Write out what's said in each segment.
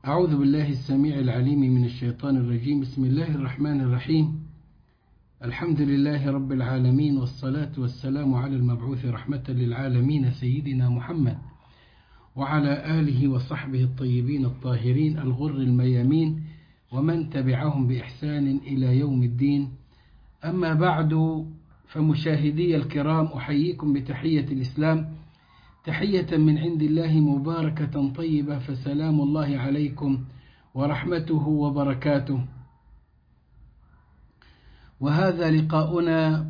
أعوذ بالله السميع العليم من الشيطان الرجيم. بسم الله الرحمن الرحيم. الحمد لله رب العالمين، والصلاة والسلام على المبعوث رحمة للعالمين سيدنا محمد وعلى آله وصحبه الطيبين الطاهرين الغر الميامين ومن تبعهم بإحسان إلى يوم الدين. أما بعد، فمشاهدي الكرام، أحييكم بتحية الإسلام، تحية من عند الله مباركة طيبة، فسلام الله عليكم ورحمته وبركاته. وهذا لقاؤنا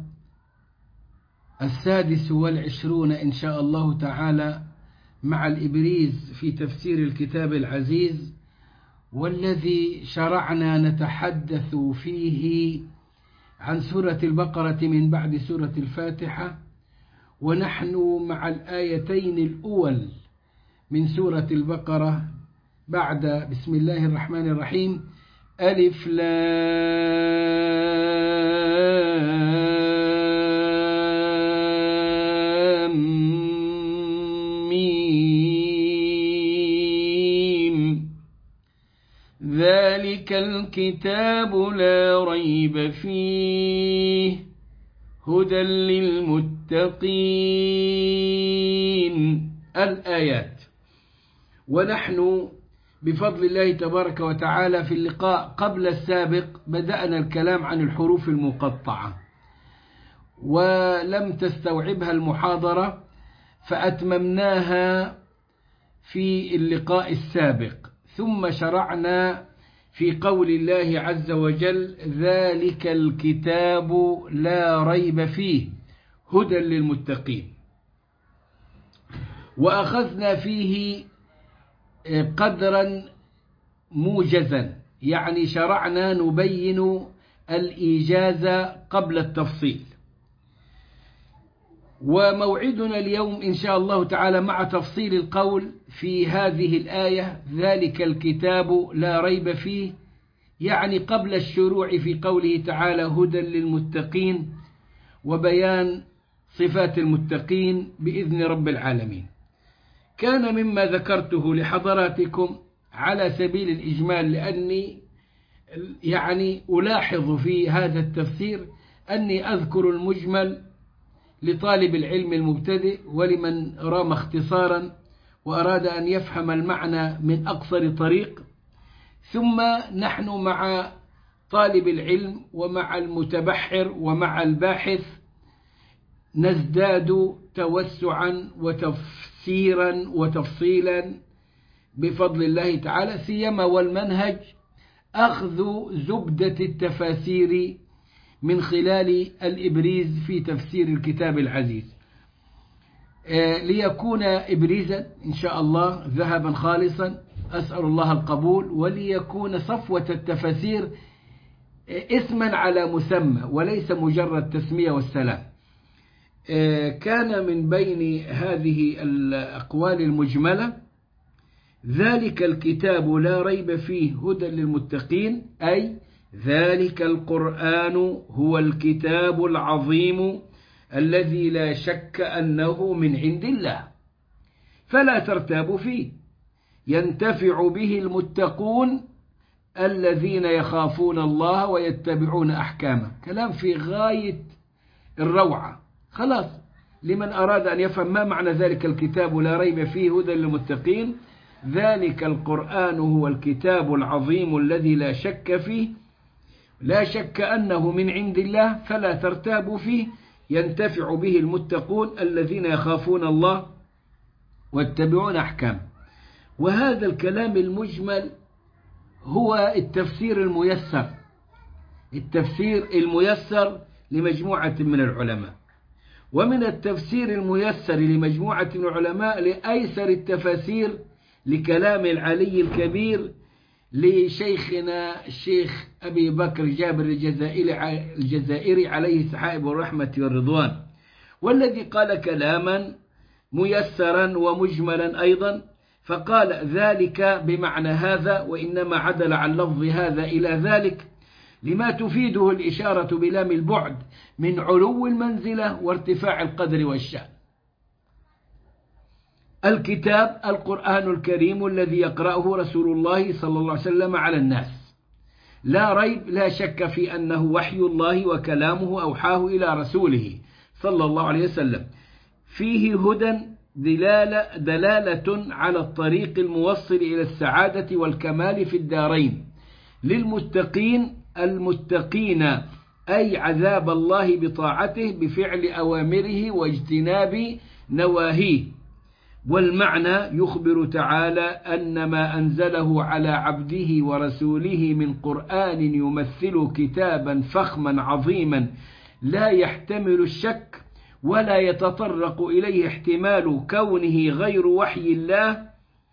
26 إن شاء الله تعالى مع الإبريز في تفسير الكتاب العزيز، والذي شرعنا نتحدث فيه عن سورة البقرة من بعد سورة الفاتحة، ونحن مع الآيتين الأول من سورة البقرة بعد بسم الله الرحمن الرحيم: ألف لام ميم ذلك الكتاب لا ريب فيه هدى للمتقين. الآيات. ونحن بفضل الله تبارك وتعالى في اللقاء قبل السابق بدأنا الكلام عن الحروف المقطعة، ولم تستوعبها المحاضرة فأتممناها في اللقاء السابق، ثم شرعنا في قول الله عز وجل: ذلك الكتاب لا ريب فيه هدى للمتقين. وأخذنا فيه قدرا موجزا، يعني شرعنا نبين الإيجاز قبل التفصيل. وموعدنا اليوم إن شاء الله تعالى مع تفصيل القول في هذه الآية: ذلك الكتاب لا ريب فيه، يعني قبل الشروع في قوله تعالى هدى للمتقين وبيان صفات المتقين بإذن رب العالمين. كان مما ذكرته لحضراتكم على سبيل الإجمال، لأني يعني ألاحظ في هذا التفسير أني أذكر المجمل لطالب العلم المبتدئ ولمن رام اختصارا وأراد أن يفهم المعنى من أقصر طريق، ثم نحن مع طالب العلم ومع المتبحر ومع الباحث نزداد توسعا وتفسيرا وتفصيلا بفضل الله تعالى، سيما والمنهج أخذ زبدة التفاسير من خلال الإبريز في تفسير الكتاب العزيز، ليكون إبريزا إن شاء الله ذهبا خالصا، أسأل الله القبول، وليكون صفوة التفاسير اسما على مسمى وليس مجرد تسمية والسلام. كان من بين هذه الأقوال المجملة: ذلك الكتاب لا ريب فيه هدى للمتقين، أي ذلك القرآن هو الكتاب العظيم الذي لا شك أنه من عند الله، فلا ترتابوا فيه، ينتفع به المتقون الذين يخافون الله ويتبعون أحكامه. كلام في غاية الروعة. خلاص، لمن أراد أن يفهم ما معنى ذلك الكتاب لا ريب فيه هدى للمتقين: ذلك القرآن هو الكتاب العظيم الذي لا شك فيه، لا شك أنه من عند الله، فلا ترتابوا فيه، ينتفع به المتقون الذين يخافون الله ويتبعون أحكامه. وهذا الكلام المجمل هو التفسير الميسر، التفسير الميسر لمجموعة من العلماء. ومن التفسير الميسر لمجموعة من العلماء لأيسر التفاسير لكلام العلي الكبير لشيخنا الشيخ أبي بكر جابر الجزائري عليه سحائب الرحمة والرضوان، والذي قال كلاما ميسرا ومجملا أيضا، فقال ذلك بمعنى هذا، وإنما عدل عن لفظ هذا إلى ذلك لما تفيده الإشارة بلام البعد من علو المنزلة وارتفاع القدر والشأن. الكتاب القرآن الكريم الذي يقرأه رسول الله صلى الله عليه وسلم على الناس، لا ريب لا شك في أنه وحي الله وكلامه أوحاه إلى رسوله صلى الله عليه وسلم، فيه هدى دلالة على الطريق الموصل إلى السعادة والكمال في الدارين للمتقين المتقين، أي عذاب الله بطاعته بفعل أوامره واجتناب نواهيه. والمعنى يخبر تعالى أن ما أنزله على عبده ورسوله من قرآن يمثل كتابا فخما عظيما لا يحتمل الشك ولا يتطرق إليه احتمال كونه غير وحي الله،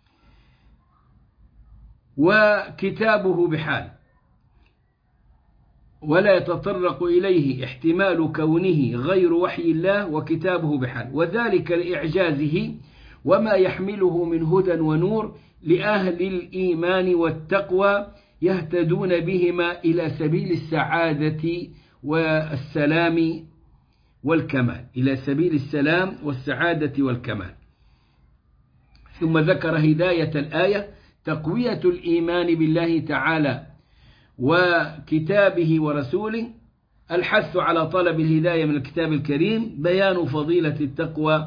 وكتابه بحال ولا يتطرق إليه احتمال كونه غير وحي الله وكتابه بحال، وذلك لإعجازه وما يحمله من هدى ونور لأهل الإيمان والتقوى يهتدون بهما إلى سبيل السعادة والسلام والكمال، إلى سبيل السلام والسعادة والكمال. ثم ذكر هداية الآية تقوية الإيمان بالله تعالى وكتابه ورسوله، الحث على طلب الهداية من الكتاب الكريم، بيان فضيلة التقوى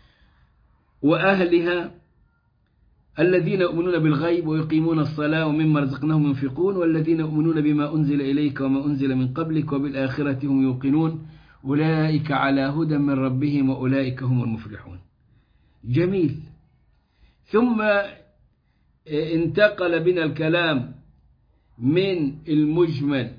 وأهلها الذين يؤمنون بالغيب ويقيمون الصلاة ومما رزقناهم ينفقون، والذين يؤمنون بما أنزل إليك وما أنزل من قبلك وبالآخرة هم يوقنون أولئك على هدى من ربهم وأولئك هم المفلحون. جميل. ثم انتقل بنا الكلام من المجمل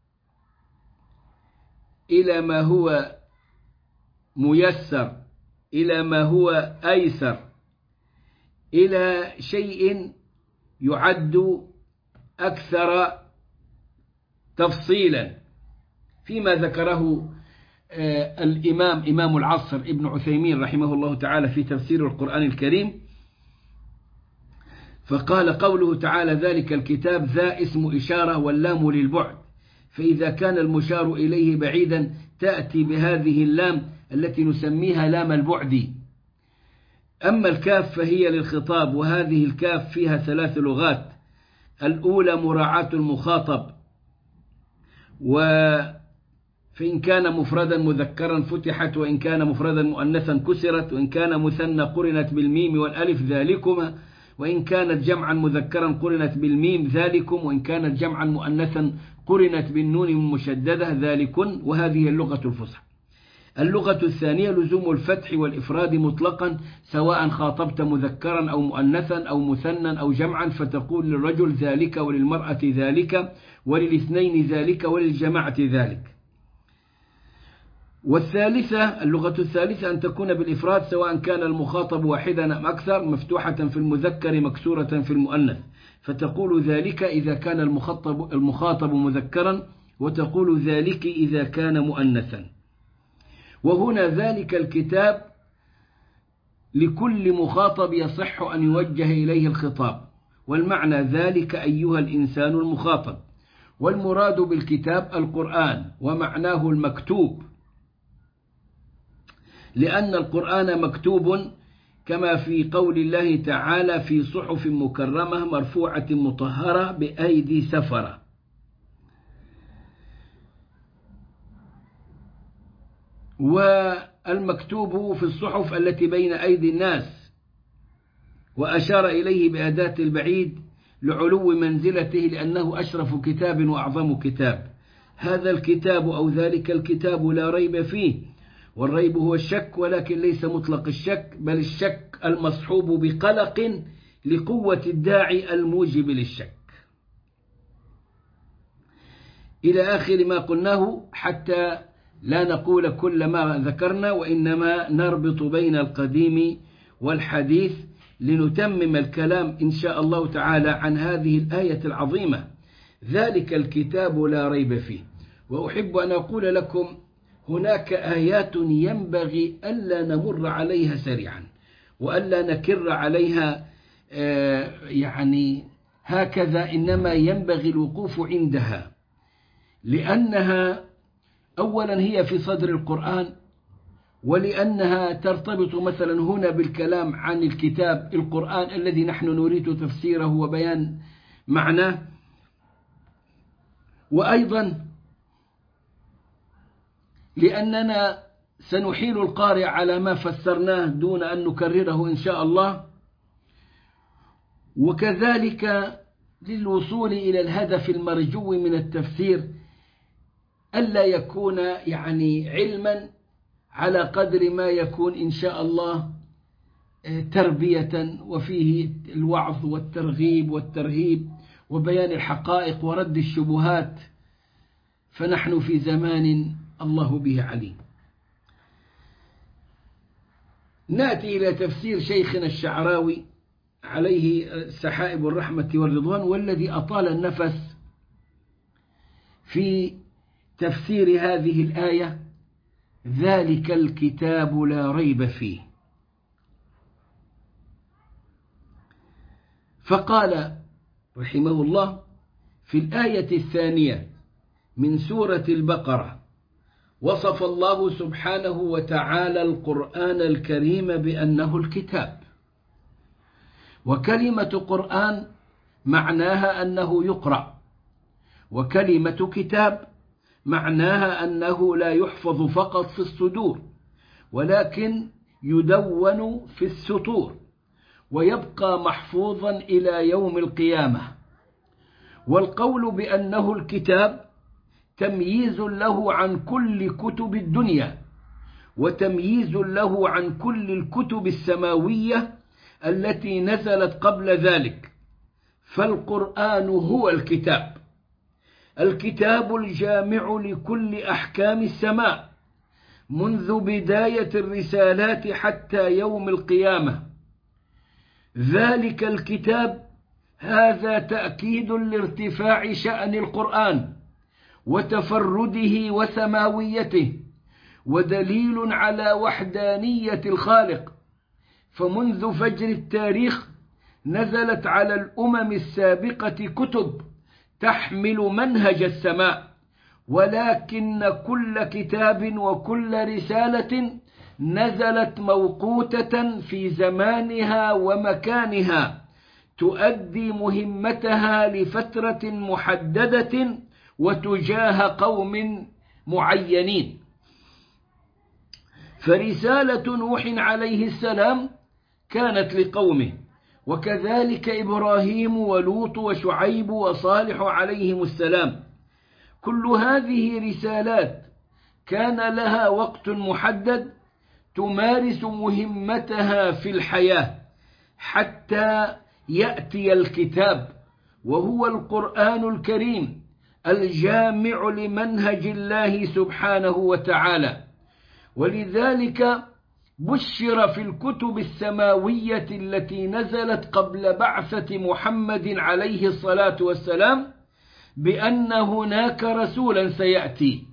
إلى ما هو ميسر إلى ما هو أيسر إلى شيء يعد أكثر تفصيلا فيما ذكره إمام العصر ابن عثيمين رحمه الله تعالى في تفسير القرآن الكريم، فقال قوله تعالى ذلك الكتاب ذا اسم إشارة واللام للبعد، فإذا كان المشار إليه بعيدا تأتي بهذه اللام التي نسميها لام البعد. أما الكاف فهي للخطاب، وهذه الكاف فيها 3 لغات، الأولى مراعاة المخاطب، فإن كان مفردا مذكرا فتحت، وإن كان مفردا مؤنثا كسرت، وإن كان مثنى قرنت بالميم والألف ذلكما، وإن كانت جمعا مذكرا قرنت بالميم ذلكم، وإن كانت جمعا مؤنثا قرنت بالنون المشددة ذلكن، وهذه اللغة الفصحى. اللغة الثانية لزوم الفتح والإفراد مطلقا سواء خاطبت مذكرا أو مؤنثا أو مثنى أو جمعا، فتقول للرجل ذلك وللمرأة ذلك وللاثنين ذلك وللجماعة ذلك. والثالثة اللغة الثالثة أن تكون بالإفراد سواء كان المخاطب واحدا أم أكثر، مفتوحة في المذكر مكسورة في المؤنث، فتقول ذلك إذا كان المخاطب مذكرا، وتقول ذلك إذا كان مؤنثا. وهنا ذلك الكتاب لكل مخاطب يصح أن يوجه إليه الخطاب، والمعنى ذلك أيها الإنسان المخاطب، والمراد بالكتاب القرآن ومعناه المكتوب، لأن القرآن مكتوب كما في قول الله تعالى في صحف مكرمة مرفوعة مطهرة بأيدي سفرة. والمكتوب في الصحف التي بين أيدي الناس، وأشار إليه بأداة البعيد لعلو منزلته لأنه أشرف كتاب وأعظم كتاب. هذا الكتاب أو ذلك الكتاب لا ريب فيه، والريب هو الشك، ولكن ليس مطلق الشك، بل الشك المصحوب بقلق لقوة الداعي الموجب للشك، إلى آخر ما قلناه، حتى لا نقول كل ما ذكرنا، وإنما نربط بين القديم والحديث لنتمم الكلام إن شاء الله تعالى عن هذه الآية العظيمة ذلك الكتاب لا ريب فيه. وأحب أن أقول لكم هناك آيات ينبغي ألا نمر عليها سريعا، وألا نكر عليها يعني هكذا، إنما ينبغي الوقوف عندها، لأنها أولا هي في صدر القرآن، ولأنها ترتبط مثلا هنا بالكلام عن الكتاب القرآن الذي نحن نريد تفسيره وبيان معناه، وأيضا لأننا سنحيل القارئ على ما فسرناه دون أن نكرره إن شاء الله، وكذلك للوصول إلى الهدف المرجو من التفسير ألا يكون يعني علما على قدر ما يكون إن شاء الله تربية، وفيه الوعظ والترغيب والترهيب وبيان الحقائق ورد الشبهات، فنحن في زمان الله به عليم. نأتي إلى تفسير شيخنا الشعراوي عليه سحائب الرحمة والرضوان، والذي أطال النفس في تفسير هذه الآية: ذلك الكتاب لا ريب فيه. فقال رحمه الله في الآية الثانية من سورة البقرة: وصف الله سبحانه وتعالى القرآن الكريم بأنه الكتاب. وكلمة قرآن معناها أنه يقرأ، وكلمة كتاب معناها أنه لا يحفظ فقط في الصدور، ولكن يدون في السطور ويبقى محفوظا إلى يوم القيامة. والقول بأنه الكتاب تمييز له عن كل كتب الدنيا، وتمييز له عن كل الكتب السماوية التي نزلت قبل ذلك. فالقرآن هو الكتاب، الكتاب الجامع لكل أحكام السماء منذ بداية الرسالات حتى يوم القيامة. ذلك الكتاب هذا تأكيد لارتفاع شأن القرآن وتفرده وسماويته، ودليل على وحدانية الخالق. فمنذ فجر التاريخ نزلت على الأمم السابقة كتب تحمل منهج السماء، ولكن كل كتاب وكل رسالة نزلت موقوتة في زمانها ومكانها، تؤدي مهمتها لفترة محددة وتجاه قوم معينين. فرسالة نوح عليه السلام كانت لقومه، وكذلك إبراهيم ولوط وشعيب وصالح عليهم السلام. كل هذه رسالات كان لها وقت محدد تمارس مهمتها في الحياة حتى يأتي الكتاب، وهو القرآن الكريم الجامع لمنهج الله سبحانه وتعالى. ولذلك بشر في الكتب السماوية التي نزلت قبل بعثة محمد عليه الصلاة والسلام بأن هناك رسولا سيأتي،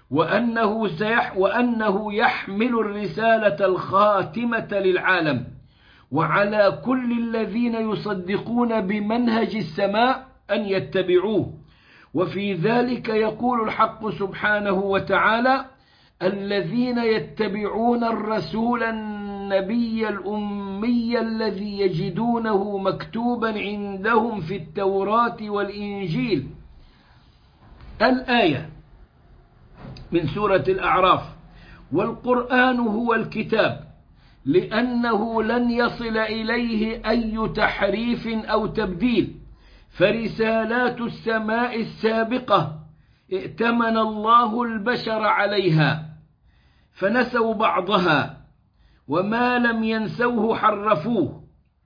وأنه يحمل الرسالة الخاتمة للعالم، وعلى كل الذين يصدقون بمنهج السماء أن يتبعوه. وفي ذلك يقول الحق سبحانه وتعالى: الذين يتبعون الرسول النبي الأمي الذي يجدونه مكتوبا عندهم في التوراة والإنجيل. الآية من سورة الأعراف: والقرآن هو الكتاب، لأنه لن يصل إليه أي تحريف أو تبديل، فرسالات السماء السابقة ائتمن الله البشر عليها فنسوا بعضها، وما لم ينسوه حرفوه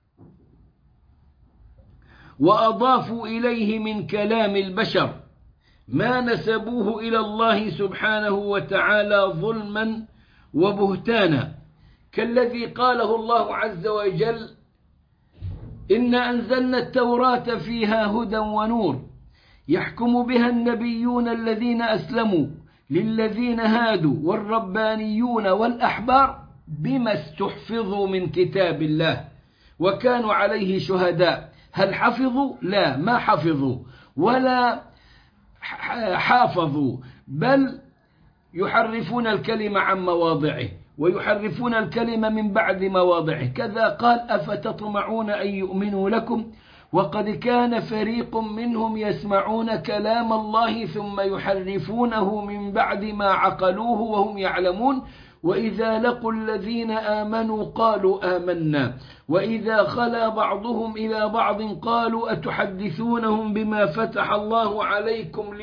وأضافوا إليه من كلام البشر ما نسبوه إلى الله سبحانه وتعالى ظلما وبهتانا، كالذي قاله الله عز وجل: إنا أنزلنا التوراة فيها هدى ونور يحكم بها النبيون الذين أسلموا للذين هادوا والربانيون والأحبار بما استحفظوا من كتاب الله وكانوا عليه شهداء. هل حفظوا؟ لا، ما حفظوا ولا حافظوا، بل يحرفون الكلمة عن مواضعه. ويحرفون الكلمة من بعد مواضعه. كذا قال أفتطمعون أن يؤمنوا لكم وقد كان فريق منهم يسمعون كلام الله ثم يحرفونه من بعد ما عقلوه وهم يعلمون وإذا لقوا الذين آمنوا قالوا آمنا وإذا خلا بعضهم إلى بعض قالوا أتحدثونهم بما فتح الله عليكم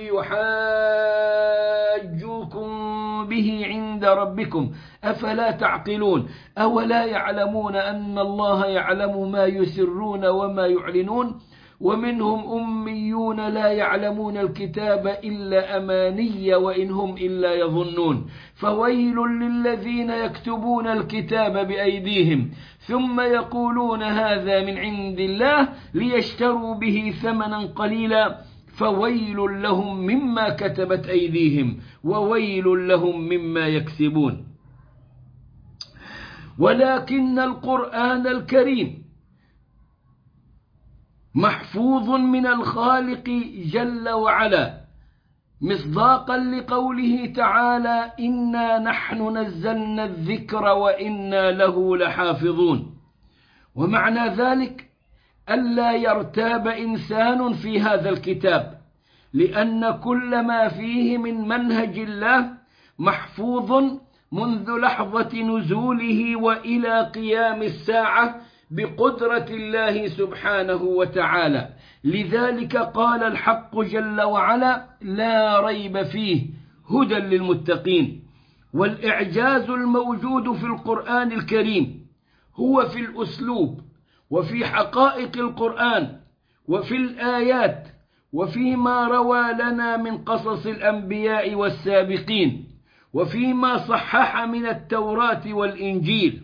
ليحاجوكم به عند ربكم أفلا تعقلون أولا يعلمون أن الله يعلم ما يسرون وما يعلنون ومنهم أميون لا يعلمون الكتاب إلا أماني وإن هم إلا يظنون فويل للذين يكتبون الكتاب بأيديهم ثم يقولون هذا من عند الله ليشتروا به ثمنا قليلا فويل لهم مما كتبت أيديهم وويل لهم مما يكسبون. ولكن القرآن الكريم محفوظ من الخالق جل وعلا مصداقا لقوله تعالى إنا نحن نزلنا الذكر وإنا له لحافظون. ومعنى ذلك ألا يرتاب إنسان في هذا الكتاب لأن كل ما فيه من منهج الله محفوظ منذ لحظة نزوله وإلى قيام الساعة بقدرة الله سبحانه وتعالى. لذلك قال الحق جل وعلا لا ريب فيه هدى للمتقين. والإعجاز الموجود في القرآن الكريم هو في الأسلوب وفي حقائق القرآن وفي الآيات وفيما روى لنا من قصص الأنبياء والسابقين وفيما صحح من التوراة والإنجيل.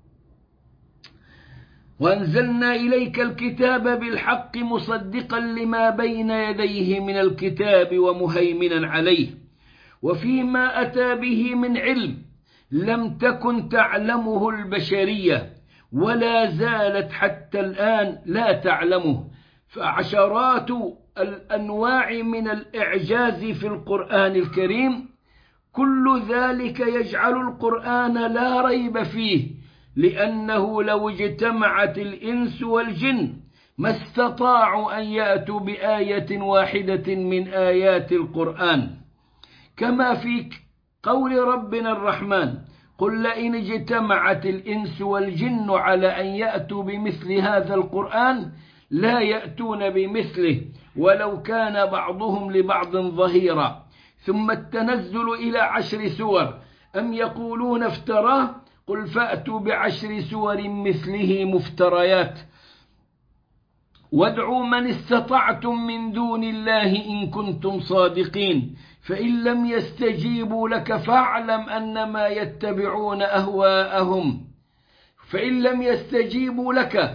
وأنزلنا إليك الكتاب بالحق مصدقا لما بين يديه من الكتاب ومهيمنا عليه وفيما أتى به من علم لم تكن تعلمه البشرية ولا زالت حتى الآن لا تعلمه. فعشرات الأنواع من الإعجاز في القرآن الكريم كل ذلك يجعل القرآن لا ريب فيه لأنه لو اجتمعت الإنس والجن ما استطاعوا أن يأتوا بآية واحدة من آيات القرآن كما في قول ربنا الرحمن قل لئن اجتمعت الإنس والجن على أن يأتوا بمثل هذا القرآن لا يأتون بمثله ولو كان بعضهم لبعض ظهيرا. ثم التنزل إلى 10 سور أم يقولون افتراه قل فأتوا ب10 سور مثله مفتريات وادعوا من استطعتم من دون الله إن كنتم صادقين فإن لم يستجيبوا لك فاعلم أنما يتبعون أهواءهم فإن لم يستجيبوا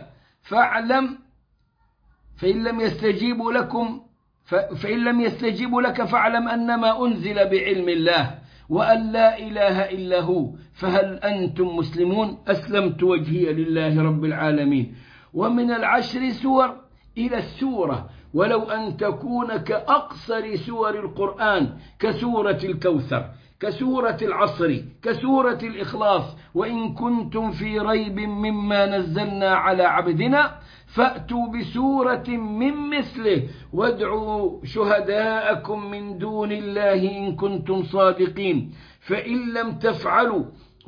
لك فاعلم أنما أنزل بعلم الله وأن لا إله إلا هو فهل أنتم مسلمون أسلمت وجهي لله رب العالمين. ومن 10 سور إلى السورة ولو أن تكون كأقصر سور القرآن كسورة الكوثر كسورة العصر كسورة الإخلاص وإن كنتم في ريب مما نزلنا على عبدنا فأتوا بسورة من مثله وادعوا شهداءكم من دون الله إن كنتم صادقين فإن لم تفعلوا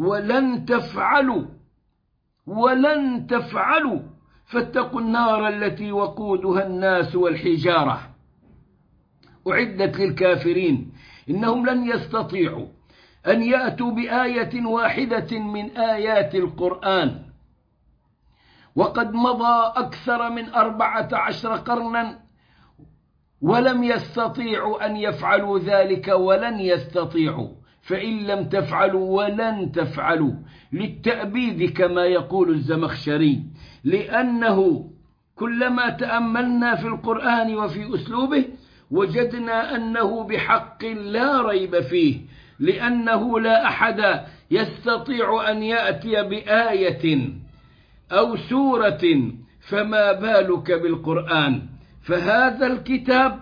ولن تفعلوا فاتقوا النار التي وقودها الناس والحجارة أعدت للكافرين إنهم لن يستطيعوا أن يأتوا بآية واحدة من آيات القرآن وقد مضى أكثر من 14 قرنا ولم يستطيعوا أن يفعلوا ذلك ولن يستطيعوا فإن لم تفعلوا ولن تفعلوا للتأبيد كما يقول الزمخشري لأنه كلما تأملنا في القرآن وفي أسلوبه وجدنا أنه بحق لا ريب فيه لأنه لا أحد يستطيع أن يأتي بآية أو سورة فما بالك بالقرآن. فهذا الكتاب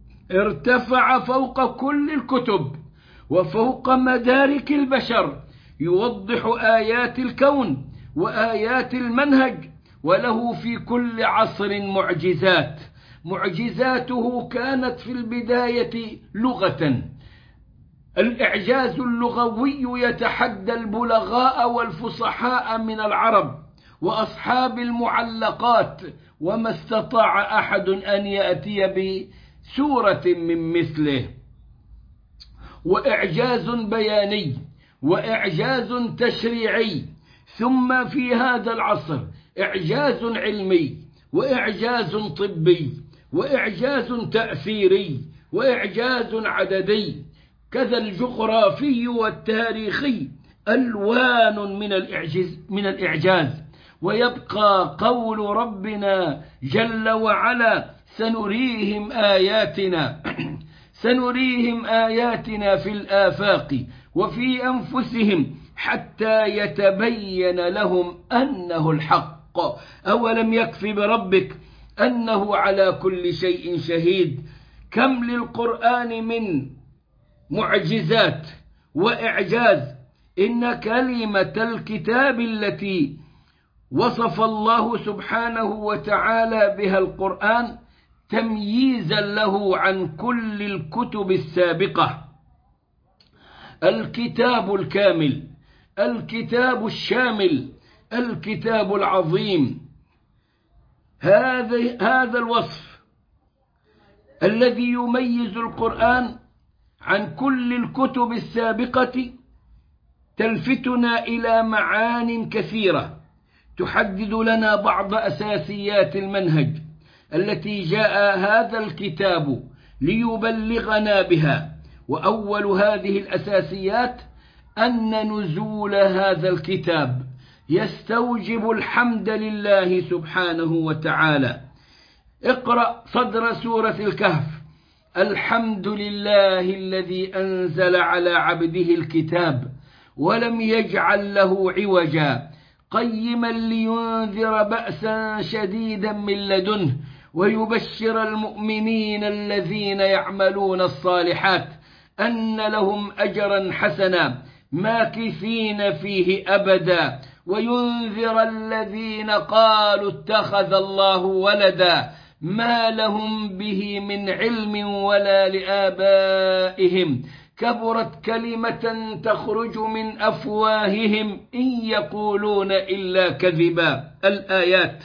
ارتفع فوق كل الكتب وفوق مدارك البشر يوضح آيات الكون وآيات المنهج، وله في كل عصر معجزات. معجزاته كانت في البداية لغة، الإعجاز اللغوي يتحدى البلغاء والفصحاء من العرب وأصحاب المعلقات، وما استطاع أحد أن يأتي بسورة من مثله. وإعجاز بياني وإعجاز تشريعي، ثم في هذا العصر إعجاز علمي وإعجاز طبي وإعجاز تأثيري وإعجاز عددي، كذا الجغرافي والتاريخي، ألوان من الإعجاز. ويبقى قول ربنا جل وعلا: سنريهم آياتنا في الآفاق وفي أنفسهم حتى يتبين لهم أنه الحق. أولم يكف بربك أنه على كل شيء شهيد. كم للقرآن من معجزات وإعجاز. إن كلمة الكتاب التي وصف الله سبحانه وتعالى بها القرآن تمييزا له عن كل الكتب السابقة: الكتاب الكامل، الكتاب الشامل، الكتاب العظيم. هذا الوصف الذي يميز القرآن عن كل الكتب السابقة تلفتنا إلى معان كثيرة تحدد لنا بعض أساسيات المنهج التي جاء هذا الكتاب ليبلغنا بها. وأول هذه الأساسيات أن نزول هذا الكتاب يستوجب الحمد لله سبحانه وتعالى. اقرأ صدر سورة الكهف: الحمد لله الذي أنزل على عبده الكتاب ولم يجعل له عوجا قيما لينذر بأسا شديدا من لدنه ويبشر المؤمنين الذين يعملون الصالحات أن لهم أجرا حسنا ماكثين فيه أبدا وينذر الذين قالوا اتخذ الله ولدا ما لهم به من علم ولا لآبائهم كبرت كلمة تخرج من أفواههم إن يقولون إلا كذبا. الآيات.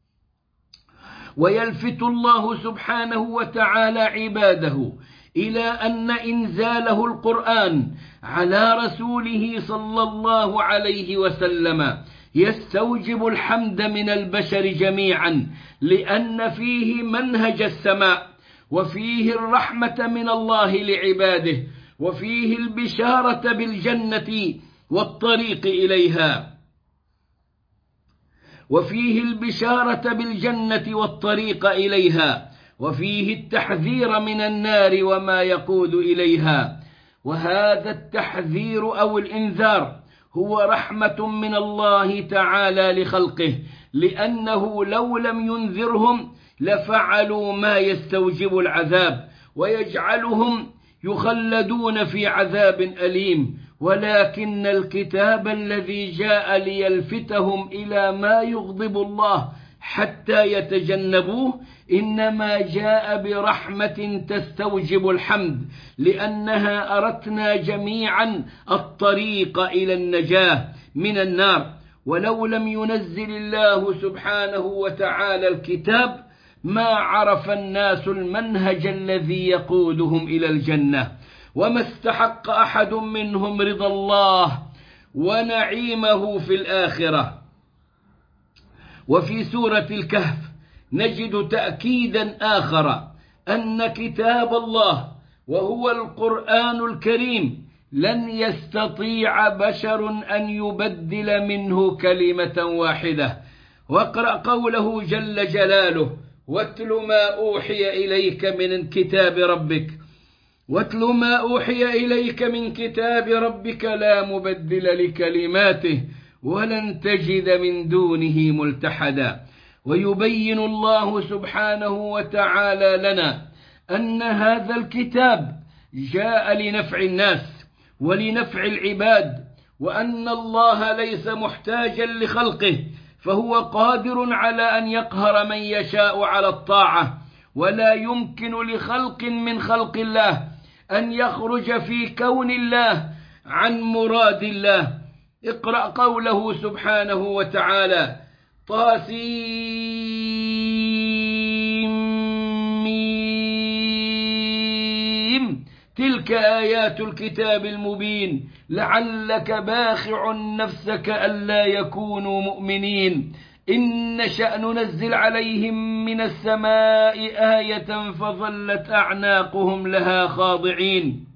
ويلفت الله سبحانه وتعالى عباده إلى أن إنزاله القرآن على رسوله صلى الله عليه وسلم يستوجب الحمد من البشر جميعا، لأن فيه منهج السماء، وفيه الرحمة من الله لعباده، وفيه البشارة بالجنة والطريق إليها، وفيه التحذير من النار وما يقود إليها. وهذا التحذير أو الإنذار هو رحمة من الله تعالى لخلقه، لأنه لو لم ينذرهم لفعلوا ما يستوجب العذاب ويجعلهم يخلدون في عذاب أليم. ولكن الكتاب الذي جاء ليلفتهم إلى ما يغضب الله حتى يتجنبوه إنما جاء برحمة تستوجب الحمد، لأنها أرتنا جميعا الطريق إلى النجاة من النار. ولو لم ينزل الله سبحانه وتعالى الكتاب ما عرف الناس المنهج الذي يقودهم إلى الجنة، وما استحق أحد منهم رضا الله ونعيمه في الآخرة. وفي سورة الكهف نجد تأكيدا آخر أن كتاب الله وهو القرآن الكريم لن يستطيع بشر أن يبدل منه كلمة واحدة. واقرأ قوله جل جلاله: واتل ما أوحي إليك من كتاب ربك لا مبدل لكلماته ولن تجد من دونه ملتحدا. ويبين الله سبحانه وتعالى لنا أن هذا الكتاب جاء لنفع الناس ولنفع العباد وأن الله ليس محتاجا لخلقه، فهو قادر على أن يقهر من يشاء على الطاعة، ولا يمكن لخلق من خلق الله أن يخرج في كون الله عن مراد الله. اقرأ قوله سبحانه وتعالى: طاسيم، تلك آيات الكتاب المبين، لعلك باخع نفسك ألا يكونوا مؤمنين، إن نشأ ننزل عليهم من السماء آية فظلت أعناقهم لها خاضعين.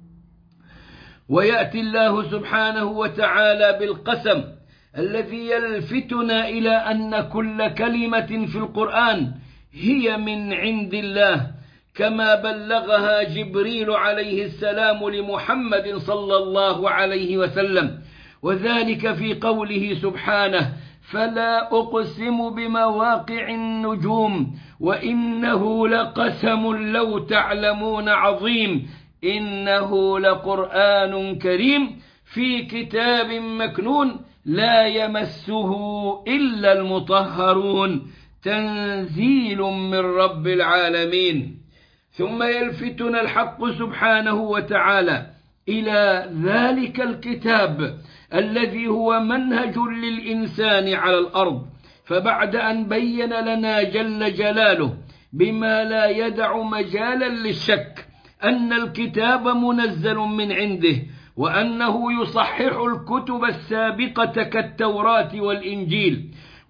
ويأتي الله سبحانه وتعالى بالقسم الذي يلفتنا إلى أن كل كلمة في القرآن هي من عند الله، كما بلغها جبريل عليه السلام لمحمد صلى الله عليه وسلم، وذلك في قوله سبحانه: فلا أقسم بمواقع النجوم وإنه لقسم لو تعلمون عظيم، إنه لقرآن كريم في كتاب مكنون لا يمسه إلا المطهرون، تنزيل من رب العالمين. ثم يلفتنا الحق سبحانه وتعالى إلى ذلك الكتاب الذي هو منهج للإنسان على الأرض، فبعد أن بين لنا جل جلاله بما لا يدع مجالا للشك أن الكتاب منزل من عنده، وأنه يصحح الكتب السابقة كالتوراة والإنجيل،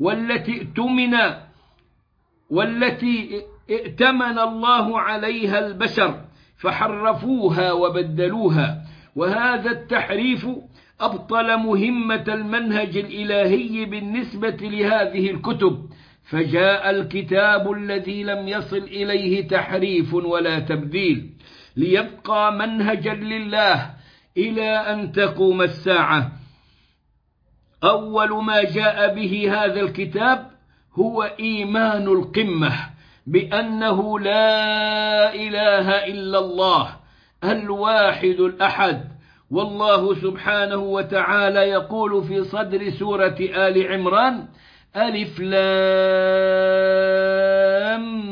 والتي ائتمن الله عليها البشر فحرفوها وبدلوها، وهذا التحريف أبطل مهمة المنهج الإلهي بالنسبة لهذه الكتب، فجاء الكتاب الذي لم يصل إليه تحريف ولا تبديل ليبقى منهجا لله إلى أن تقوم الساعة. أول ما جاء به هذا الكتاب هو إيمان القمة بأنه لا إله إلا الله الواحد الأحد. والله سبحانه وتعالى يقول في صدر سورة آل عمران: ألف لام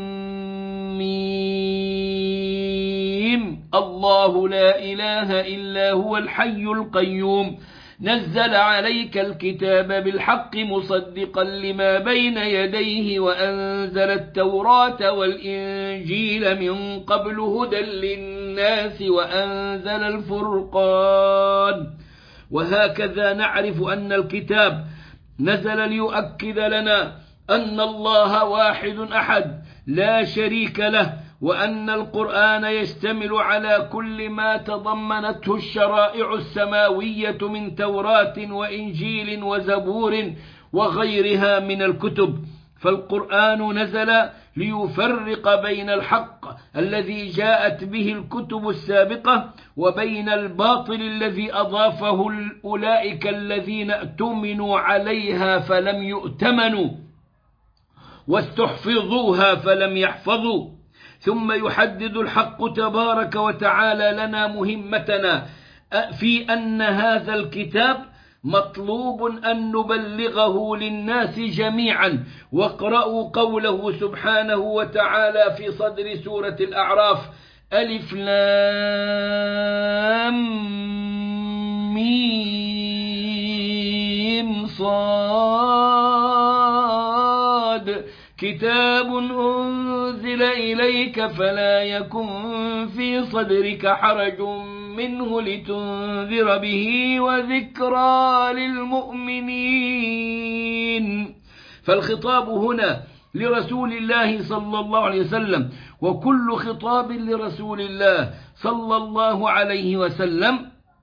ميم، الله لا إله إلا هو الحي القيوم، نزل عليك الكتاب بالحق مصدقا لما بين يديه وأنزل التوراة والإنجيل من قبل هدى للناس وأنزل الفرقان. وهكذا نعرف أن الكتاب نزل ليؤكد لنا أن الله واحد أحد لا شريك له، وأن القرآن يشتمل على كل ما تضمنته الشرائع السماوية من توراة وإنجيل وزبور وغيرها من الكتب. فالقرآن نزل ليفرق بين الحق الذي جاءت به الكتب السابقة وبين الباطل الذي أضافه أولئك الذين اؤتمنوا عليها فلم يؤتمنوا، واستحفظوها فلم يحفظوا. ثم يحدد الحق تبارك وتعالى لنا مهمتنا في أن هذا الكتاب مطلوب أن نبلغه للناس جميعا. واقرأوا قوله سبحانه وتعالى في صدر سورة الأعراف: ألف لام ميم صاد، كتاب أنزل إليك فلا يكن في صدرك حرج منه لتنذر به وذكرى للمؤمنين. فالخطاب هنا لرسول الله صلى الله عليه وسلم، وكل خطاب لرسول الله صلى الله عليه وسلم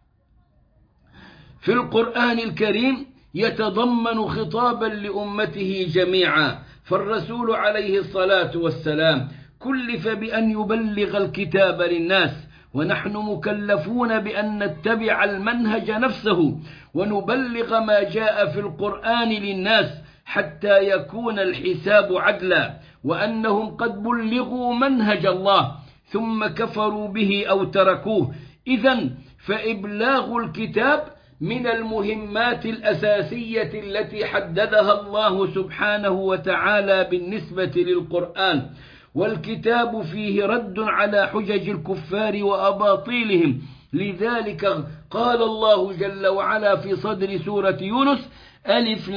في القرآن الكريم يتضمن خطابا لأمته جميعا. فالرسول عليه الصلاة والسلام كلف بأن يبلغ الكتاب للناس، ونحن مكلفون بأن نتبع المنهج نفسه ونبلغ ما جاء في القرآن للناس حتى يكون الحساب عدلا، وأنهم قد بلغوا منهج الله ثم كفروا به أو تركوه. إذن فإبلاغ الكتاب من المهمات الأساسية التي حددها الله سبحانه وتعالى بالنسبة للقرآن، والكتاب فيه رد على حجج الكفار وأباطيلهم. لذلك قال الله جل وعلا في صدر سورة يونس: ألف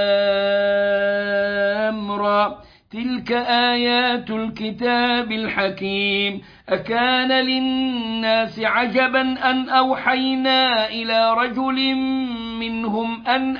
لام را تلك آيات الكتاب الحكيم أكان للناس عجبا أن أوحينا إلى رجل منهم أن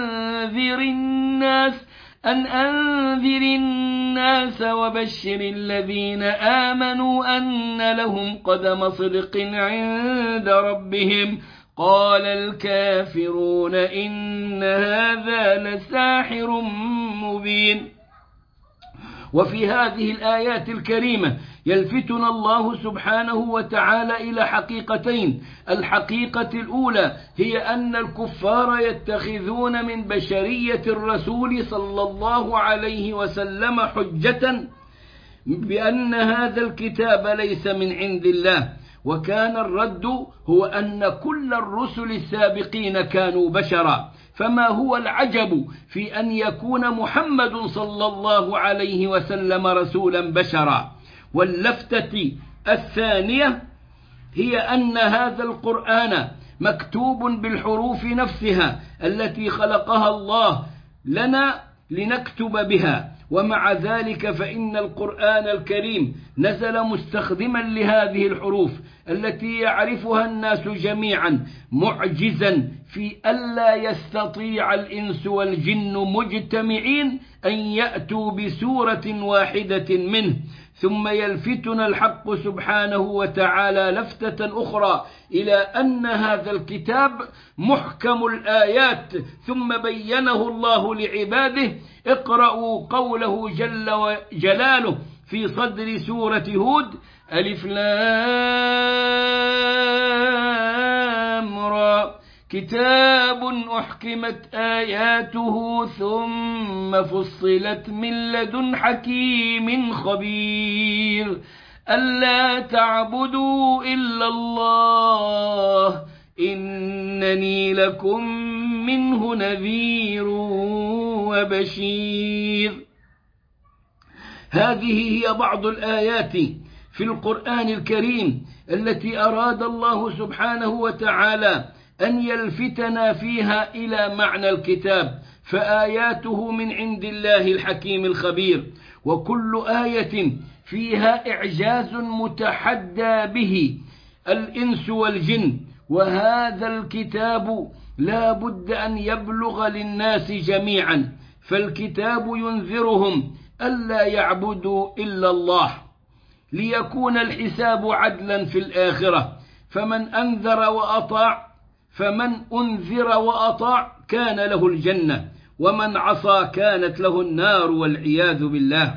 أنذر الناس وبشر الذين آمنوا أن لهم قدم صدق عند ربهم قال الكافرون إن هذا لساحر مبين. وفي هذه الآيات الكريمة يلفتنا الله سبحانه وتعالى إلى حقيقتين: الحقيقة الأولى هي أن الكفار يتخذون من بشرية الرسول صلى الله عليه وسلم حجة بأن هذا الكتاب ليس من عند الله، وكان الرد هو أن كل الرسل السابقين كانوا بشرا، فما هو العجب في أن يكون محمد صلى الله عليه وسلم رسولا بشرا؟ واللفتة الثانية هي أن هذا القرآن مكتوب بالحروف نفسها التي خلقها الله لنا لنكتب بها، ومع ذلك فإن القرآن الكريم نزل مستخدما لهذه الحروف التي يعرفها الناس جميعا، معجزا في ألا يستطيع الإنس والجن مجتمعين أن يأتوا بسورة واحدة منه. ثم يلفتنا الحق سبحانه وتعالى لفتة أخرى إلى أن هذا الكتاب محكم الآيات، ثم بينه الله لعباده. اقرأوا قوله جل جلاله في صدر سورة هود: ألف لام را كتاب أحكمت آياته ثم فصلت من لدن حكيم خبير ألا تعبدوا إلا الله إنني لكم منه نذير وبشير. هذه هي بعض الآيات في القرآن الكريم التي أراد الله سبحانه وتعالى أن يلفتنا فيها إلى معنى الكتاب، فآياته من عند الله الحكيم الخبير، وكل آية فيها إعجاز متحدى به الإنس والجن، وهذا الكتاب لا بد أن يبلغ للناس جميعا، فالكتاب ينذرهم ألا يعبدوا إلا الله ليكون الحساب عدلا في الآخرة، فمن أنذر وأطاع كان له الجنة، ومن عصى كانت له النار والعياذ بالله.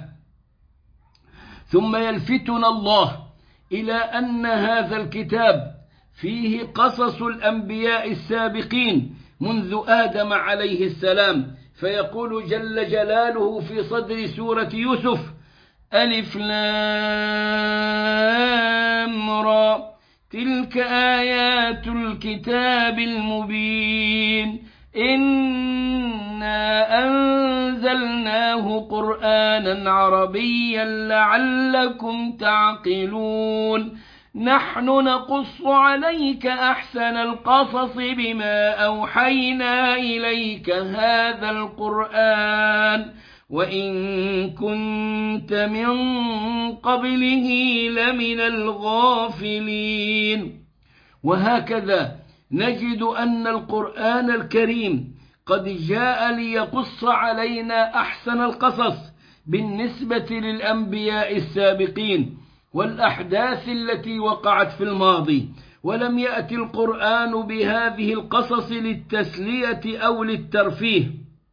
ثم يلفتنا الله إلى أن هذا الكتاب فيه قصص الأنبياء السابقين منذ آدم عليه السلام، فيقول جل جلاله في صدر سورة يوسف: ألف لام را تلك آيات الكتاب المبين إنا أنزلناه قرآنا عربيا لعلكم تعقلون نحن نقص عليك أحسن القصص بما أوحينا إليك هذا القرآن وإن كنت من قبله لمن الغافلين. وهكذا نجد أن القرآن الكريم قد جاء ليقص علينا أحسن القصص بالنسبة للأنبياء السابقين والأحداث التي وقعت في الماضي، ولم يأتي القرآن بهذه القصص للتسلية أو للترفيه،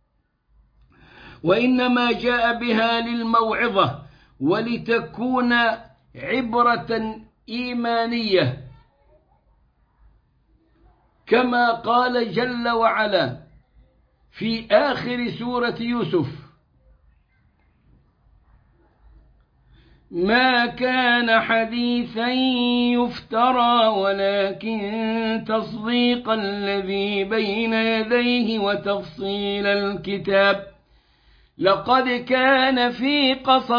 وإنما جاء بها للموعظة ولتكون عبرة إيمانية، كما قال جل وعلا في آخر سورة يوسف: ما كان حديثا يفترى ولكن تصديق الذي بين يديه وتفصيل الكتاب. لقد كان في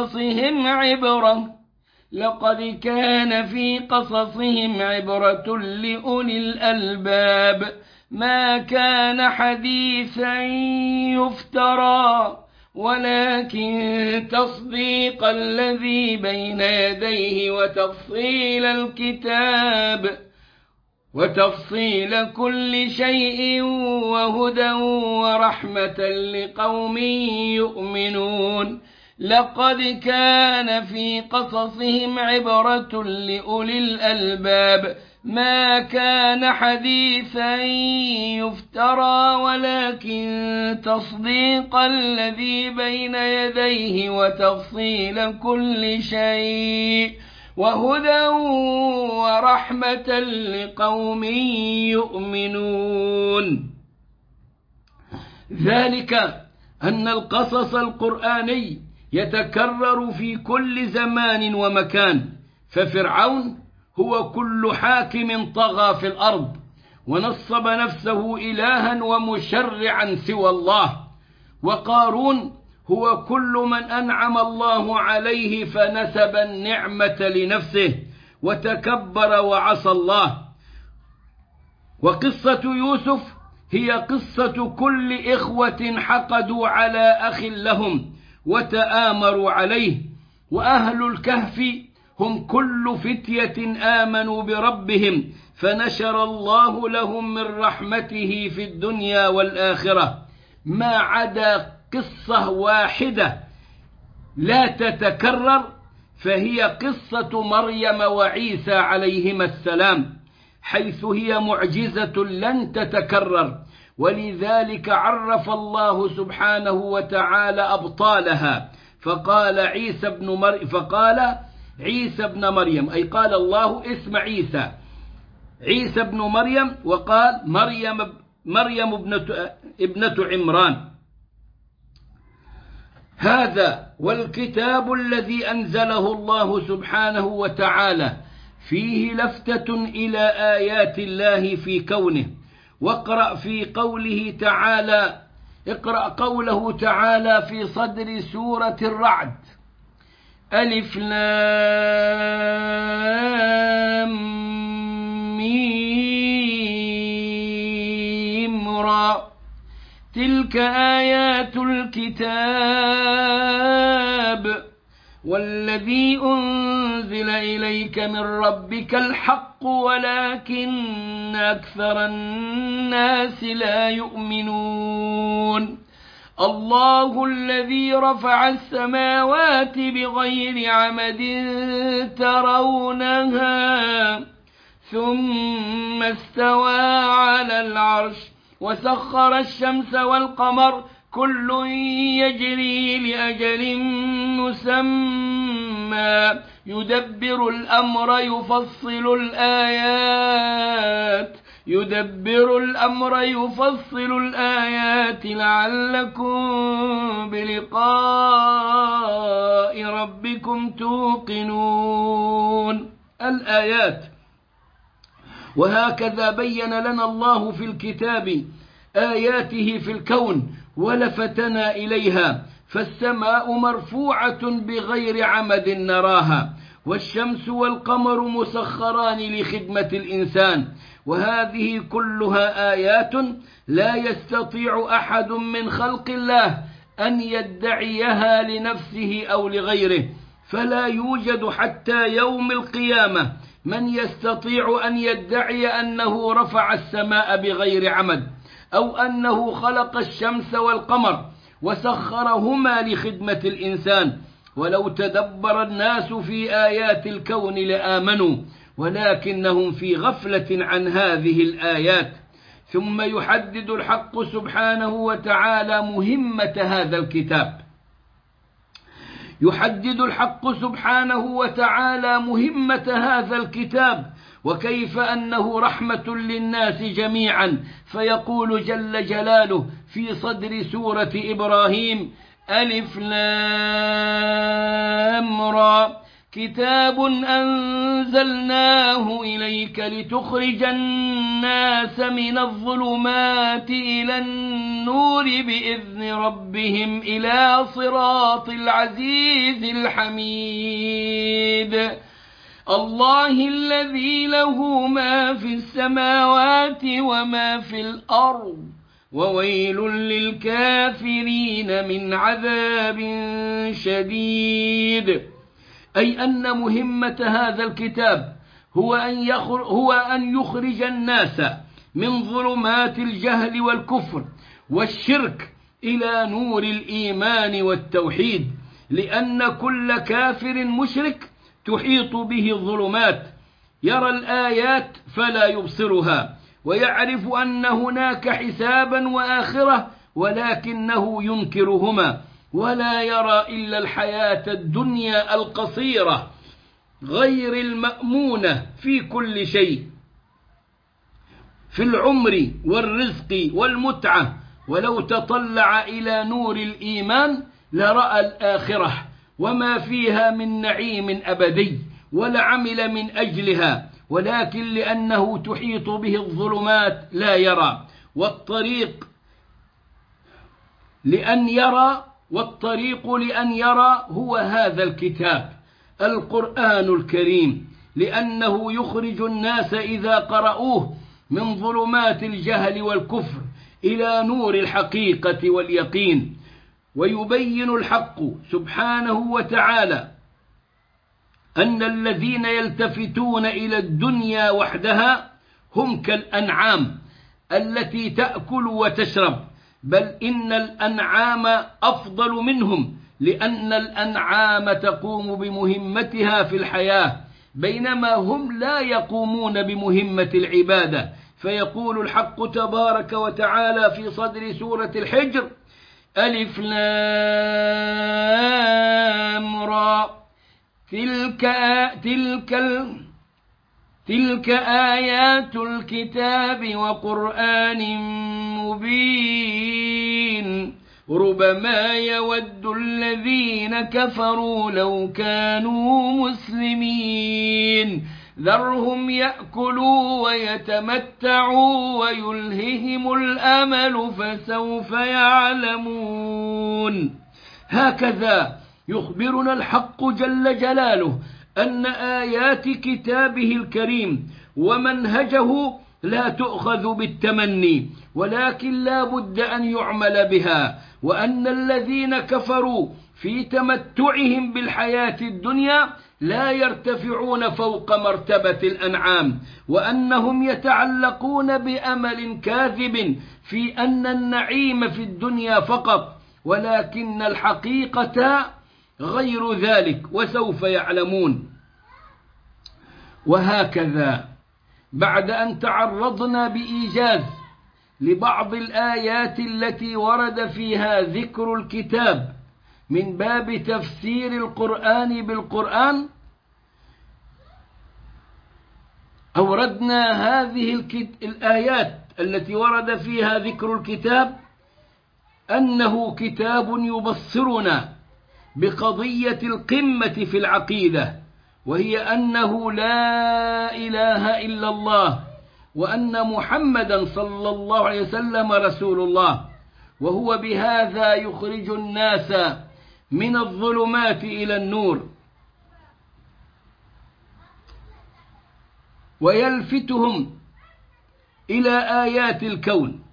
قصصهم عبرة لأولي الألباب. ما كان حديثا يفترى ولكن تصديق الذي بين يديه وتفصيل الكتاب وتفصيل كل شيء وهدى ورحمة لقوم يؤمنون. لقد كان في قصصهم عبرة لأولي الألباب. ما كان حديثا يفترى ولكن تصديق الذي بين يديه وتفصيل كل شيء وهدى ورحمة لقوم يؤمنون. ذلك أن القصص القرآني يتكرر في كل زمان ومكان، ففرعون هو كل حاكم طغى في الأرض ونصب نفسه إلها ومشرعا سوى الله، وقارون هو كل من أنعم الله عليه فنسب النعمة لنفسه وتكبر وعصى الله. وقصة يوسف هي قصة كل إخوة حقدوا على أخ لهم وتآمروا عليه. وأهل الكهف هم كل فتية آمنوا بربهم فنشر الله لهم من رحمته في الدنيا والآخرة، ما عدا قصة واحدة لا تتكرر، فهي قصة مريم وعيسى عليهما السلام، حيث هي معجزة لن تتكرر، ولذلك عرف الله سبحانه وتعالى أبطالها فقال عيسى بن مريم، أي قال الله اسم عيسى بن مريم، وقال مريم ابنة عمران. هذا والكتاب الذي أنزله الله سبحانه وتعالى فيه لفتة إلى آيات الله في كونه. واقرأ في قوله تعالى، اقرأ قوله تعالى في صدر سورة الرعد: ألف لام ميم را، تلك آيات الكتاب والذي أنزل إليك من ربك الحق ولكن أكثر الناس لا يؤمنون. الله الذي رفع السماوات بغير عمد ترونها ثم استوى على العرش وسخر الشمس والقمر كل يجري لأجل مسمى يدبر الأمر يفصل الآيات لعلكم بلقاء ربكم توقنون. الآيات. وهكذا بين لنا الله في الكتاب آياته في الكون ولفتنا إليها، فالسماء مرفوعة بغير عمد نراها، والشمس والقمر مسخران لخدمة الإنسان، وهذه كلها آيات لا يستطيع أحد من خلق الله أن يدعيها لنفسه أو لغيره، فلا يوجد حتى يوم القيامة من يستطيع أن يدعي أنه رفع السماء بغير عمد، أو أنه خلق الشمس والقمر وسخرهما لخدمة الإنسان. ولو تدبر الناس في آيات الكون لآمنوا، ولكنهم في غفلة عن هذه الآيات. ثم يحدد الحق سبحانه وتعالى مهمة هذا الكتاب. وكيف أنه رحمة للناس جميعا، فيقول جل جلاله في صدر سورة إبراهيم: ألف لام را، كتاب أنزلناه إليك لتخرج الناس من الظلمات إلى النور بإذن ربهم إلى صراط العزيز الحميد الله الذي له ما في السماوات وما في الأرض وويل للكافرين من عذاب شديد. أي أن مهمة هذا الكتاب هو أن يخرج الناس من ظلمات الجهل والكفر والشرك إلى نور الإيمان والتوحيد، لأن كل كافر مشرك تحيط به الظلمات، يرى الآيات فلا يبصرها، ويعرف أن هناك حسابا وآخرة، ولكنه ينكرهما ولا يرى إلا الحياة الدنيا القصيرة غير المأمونة في كل شيء، في العمر والرزق والمتعة. ولو تطلع إلى نور الإيمان لرأى الآخرة وما فيها من نعيم أبدي ولعمل من أجلها، ولكن لأنه تحيط به الظلمات لا يرى. والطريق لأن يرى هو هذا الكتاب القرآن الكريم، لأنه يخرج الناس إذا قرأوه من ظلمات الجهل والكفر إلى نور الحقيقة واليقين، ويبين الحق سبحانه وتعالى أن الذين يلتفتون إلى الدنيا وحدها هم كالأنعام التي تأكل وتشرب، بل إن الأنعام أفضل منهم، لأن الأنعام تقوم بمهمتها في الحياة بينما هم لا يقومون بمهمة العبادة. فيقول الحق تبارك وتعالى في صدر سورة الحجر: ألف لام را تلك آيات الكتاب وقرآن مبين ربما يود الذين كفروا لو كانوا مسلمين ذرهم يأكلوا ويتمتعوا ويلههم الأمل فسوف يعلمون. هكذا يخبرنا الحق جل جلاله أن آيات كتابه الكريم ومنهجه لا تؤخذ بالتمني، ولكن لا بد أن يعمل بها، وأن الذين كفروا في تمتعهم بالحياة الدنيا لا يرتفعون فوق مرتبة الأنعام، وأنهم يتعلقون بأمل كاذب في أن النعيم في الدنيا فقط، ولكن الحقيقة غير ذلك وسوف يعلمون. وهكذا بعد أن تعرضنا بإيجاز لبعض الآيات التي ورد فيها ذكر الكتاب من باب تفسير القرآن بالقرآن، أوردنا هذه الآيات التي ورد فيها ذكر الكتاب أنه كتاب يبصرنا بقضية القمة في العقيدة، وهي أنه لا إله إلا الله، وأن محمدا صلى الله عليه وسلم رسول الله، وهو بهذا يخرج الناس من الظلمات إلى النور، ويلفتهم إلى آيات الكون،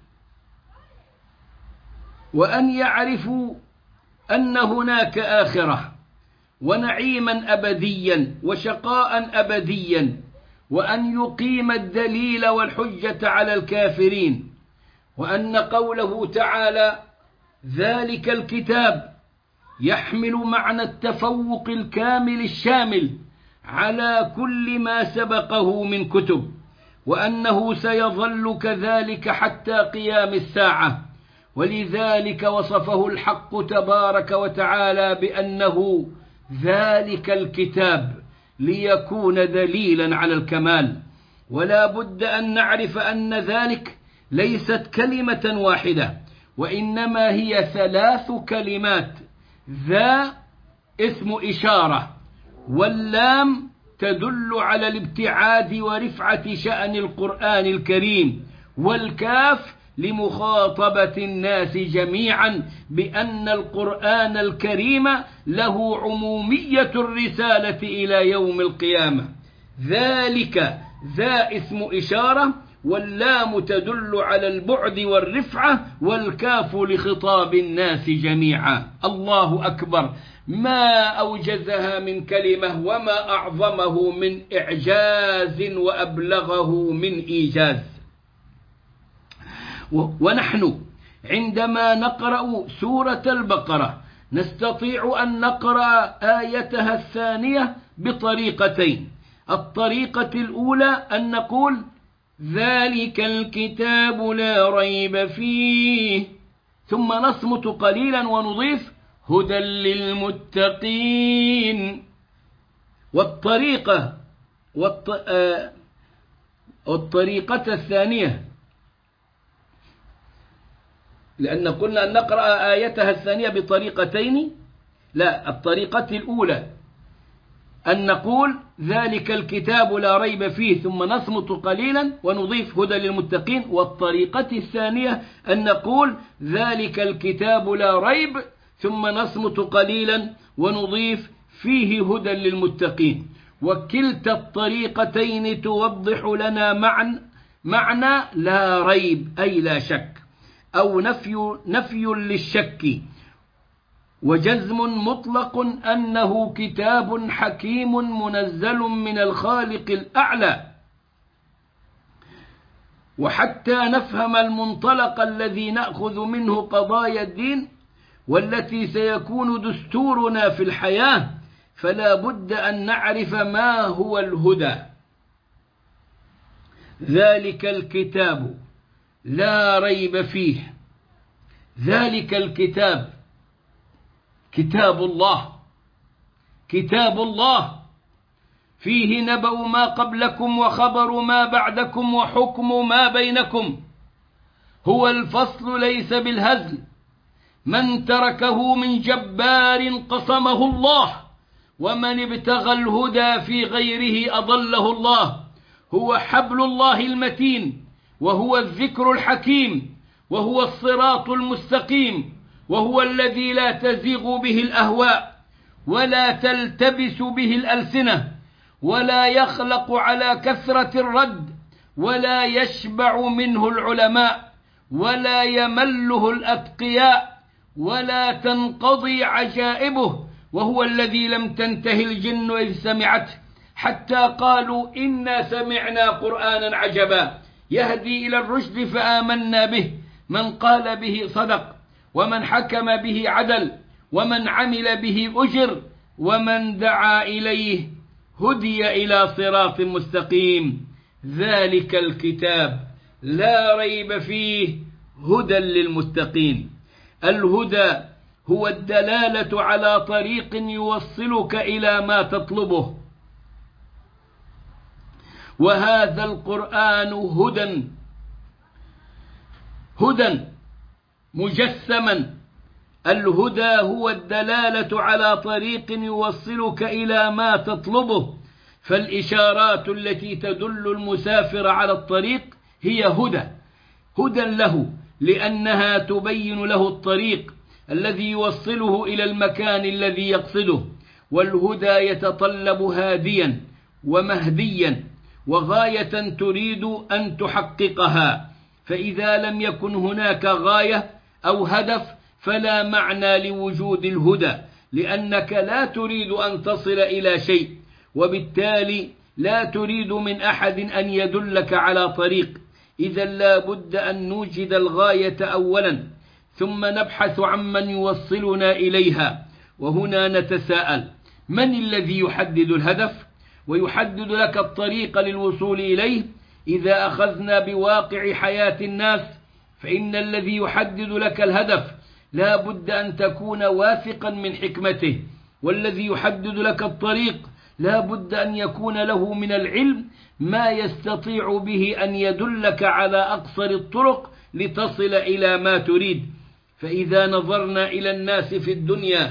وأن يعرفوا أن هناك آخرة ونعيما أبديا وشقاء أبديا، وأن يقيم الدليل والحجة على الكافرين، وأن قوله تعالى ذلك الكتاب يحمل معنى التفوق الكامل الشامل على كل ما سبقه من كتب، وأنه سيظل كذلك حتى قيام الساعة. ولذلك وصفه الحق تبارك وتعالى بأنه ذلك الكتاب ليكون دليلا على الكمال. ولا بد أن نعرف أن ذلك ليست كلمة واحدة، وإنما هي 3 كلمات: ذا اسم إشارة، واللام تدل على الابتعاد ورفعة شأن القرآن الكريم، والكاف لمخاطبة الناس جميعا بأن القرآن الكريم له عمومية الرسالة إلى يوم القيامة. ذلك ذا اسم إشارة، واللام تدل على البعد والرفعة، والكاف لخطاب الناس جميعا. الله أكبر، ما أوجزها من كلمة وما أعظمه من إعجاز وأبلغه من إيجاز. ونحن عندما نقرأ سورة البقرة نستطيع أن نقرأ آيتها الثانية بطريقتين. الطريقة الأولى أن نقول ذلك الكتاب لا ريب فيه، ثم نصمت قليلا ونضيف هدى للمتقين. والطريقة الثانية، لأن قلنا أن نقرأ آيتها الثانية بطريقتين، لا، الطريقة الأولى أن نقول ذلك الكتاب لا ريب فيه ثم نصمت قليلا ونضيف هدى للمتقين. والطريقة الثانية أن نقول ذلك الكتاب لا ريب ثم نصمت قليلا ونضيف فيه هدى للمتقين. وكلتا الطريقتين توضح لنا معنى لا ريب أي لا شك، أو نفي للشك، وجزم مطلق أنه كتاب حكيم منزل من الخالق الأعلى. وحتى نفهم المنطلق الذي نأخذ منه قضايا الدين والتي سيكون دستورنا في الحياة، فلا بد أن نعرف ما هو الهدى. ذلك الكتاب لا ريب فيه، ذلك الكتاب كتاب الله، كتاب الله فيه نبأ ما قبلكم وخبر ما بعدكم وحكم ما بينكم، هو الفصل ليس بالهزل، من تركه من جبار قصمه الله، ومن ابتغى الهدى في غيره أضله الله. هو حبل الله المتين، وهو الذكر الحكيم، وهو الصراط المستقيم، وهو الذي لا تزيغ به الأهواء ولا تلتبس به الألسنة، ولا يخلق على كثرة الرد، ولا يشبع منه العلماء، ولا يمله الأتقياء، ولا تنقضي عجائبه. وهو الذي لم تنته الجن إذ سمعته حتى قالوا إنا سمعنا قرآنا عجبا يهدي إلى الرشد فآمنا به، من قال به صدق، ومن حكم به عدل، ومن عمل به أجر، ومن دعا إليه هدي إلى صراط مستقيم. ذلك الكتاب لا ريب فيه هدى للمتقين. الهدى هو الدلالة على طريق يوصلك إلى ما تطلبه، وهذا القرآن هدى مجسما. الهدى هو الدلالة على طريق يوصلك إلى ما تطلبه، فالإشارات التي تدل المسافر على الطريق هي هدى له، لأنها تبين له الطريق الذي يوصله إلى المكان الذي يقصده. والهدى يتطلب هاديا ومهديا وغاية تريد أن تحققها، فإذا لم يكن هناك غاية أو هدف فلا معنى لوجود الهدى، لأنك لا تريد أن تصل إلى شيء، وبالتالي لا تريد من أحد أن يدلك على طريق. إذا لا بد أن نوجد الغاية أولا، ثم نبحث عمن يوصلنا إليها. وهنا نتساءل: من الذي يحدد الهدف ويحدد لك الطريق للوصول إليه؟ إذا أخذنا بواقع حياة الناس فإن الذي يحدد لك الهدف لا بد أن تكون واثقا من حكمته، والذي يحدد لك الطريق لا بد أن يكون له من العلم ما يستطيع به أن يدلك على أقصر الطرق لتصل إلى ما تريد. فإذا نظرنا إلى الناس في الدنيا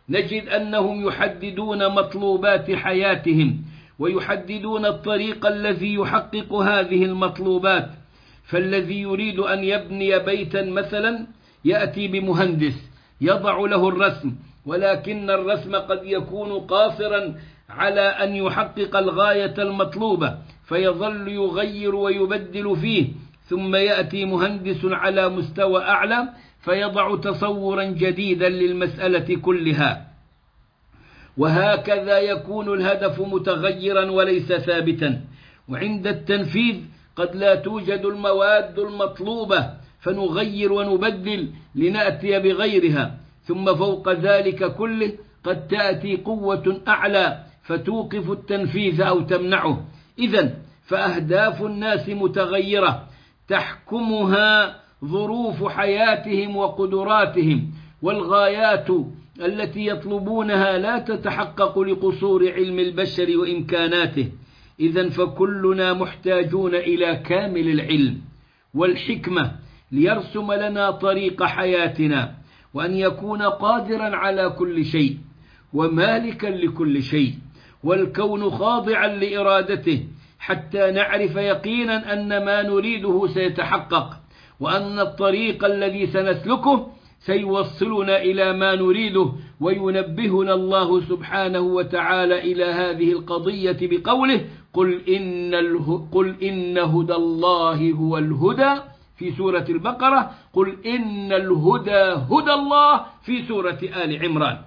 نجد أنهم يحددون مطلوبات حياتهم ويحددون الطريق الذي يحقق هذه المطلوبات. فالذي يريد أن يبني بيتا مثلا يأتي بمهندس يضع له الرسم، ولكن الرسم قد يكون قاصرا على أن يحقق الغاية المطلوبة، فيظل يغير ويبدل فيه، ثم يأتي مهندس على مستوى أعلى فيضع تصورا جديدا للمسألة كلها. وهكذا يكون الهدف متغيرا وليس ثابتا. وعند التنفيذ قد لا توجد المواد المطلوبة فنغير ونبدل لنأتي بغيرها، ثم فوق ذلك كله قد تأتي قوة أعلى فتوقف التنفيذ أو تمنعه. إذن فأهداف الناس متغيرة تحكمها ظروف حياتهم وقدراتهم، والغايات التي يطلبونها لا تتحقق لقصور علم البشر وإمكاناته. إذن فكلنا محتاجون إلى كامل العلم والحكمة ليرسم لنا طريق حياتنا، وأن يكون قادرا على كل شيء ومالكا لكل شيء، والكون خاضعا لإرادته، حتى نعرف يقينا أن ما نريده سيتحقق، وأن الطريق الذي سنسلكه سيوصلنا إلى ما نريده. وينبهنا الله سبحانه وتعالى إلى هذه القضية بقوله: قل إن هدى الله هو الهدى في سورة البقرة، قل إن الهدى هدى الله في سورة آل عمران.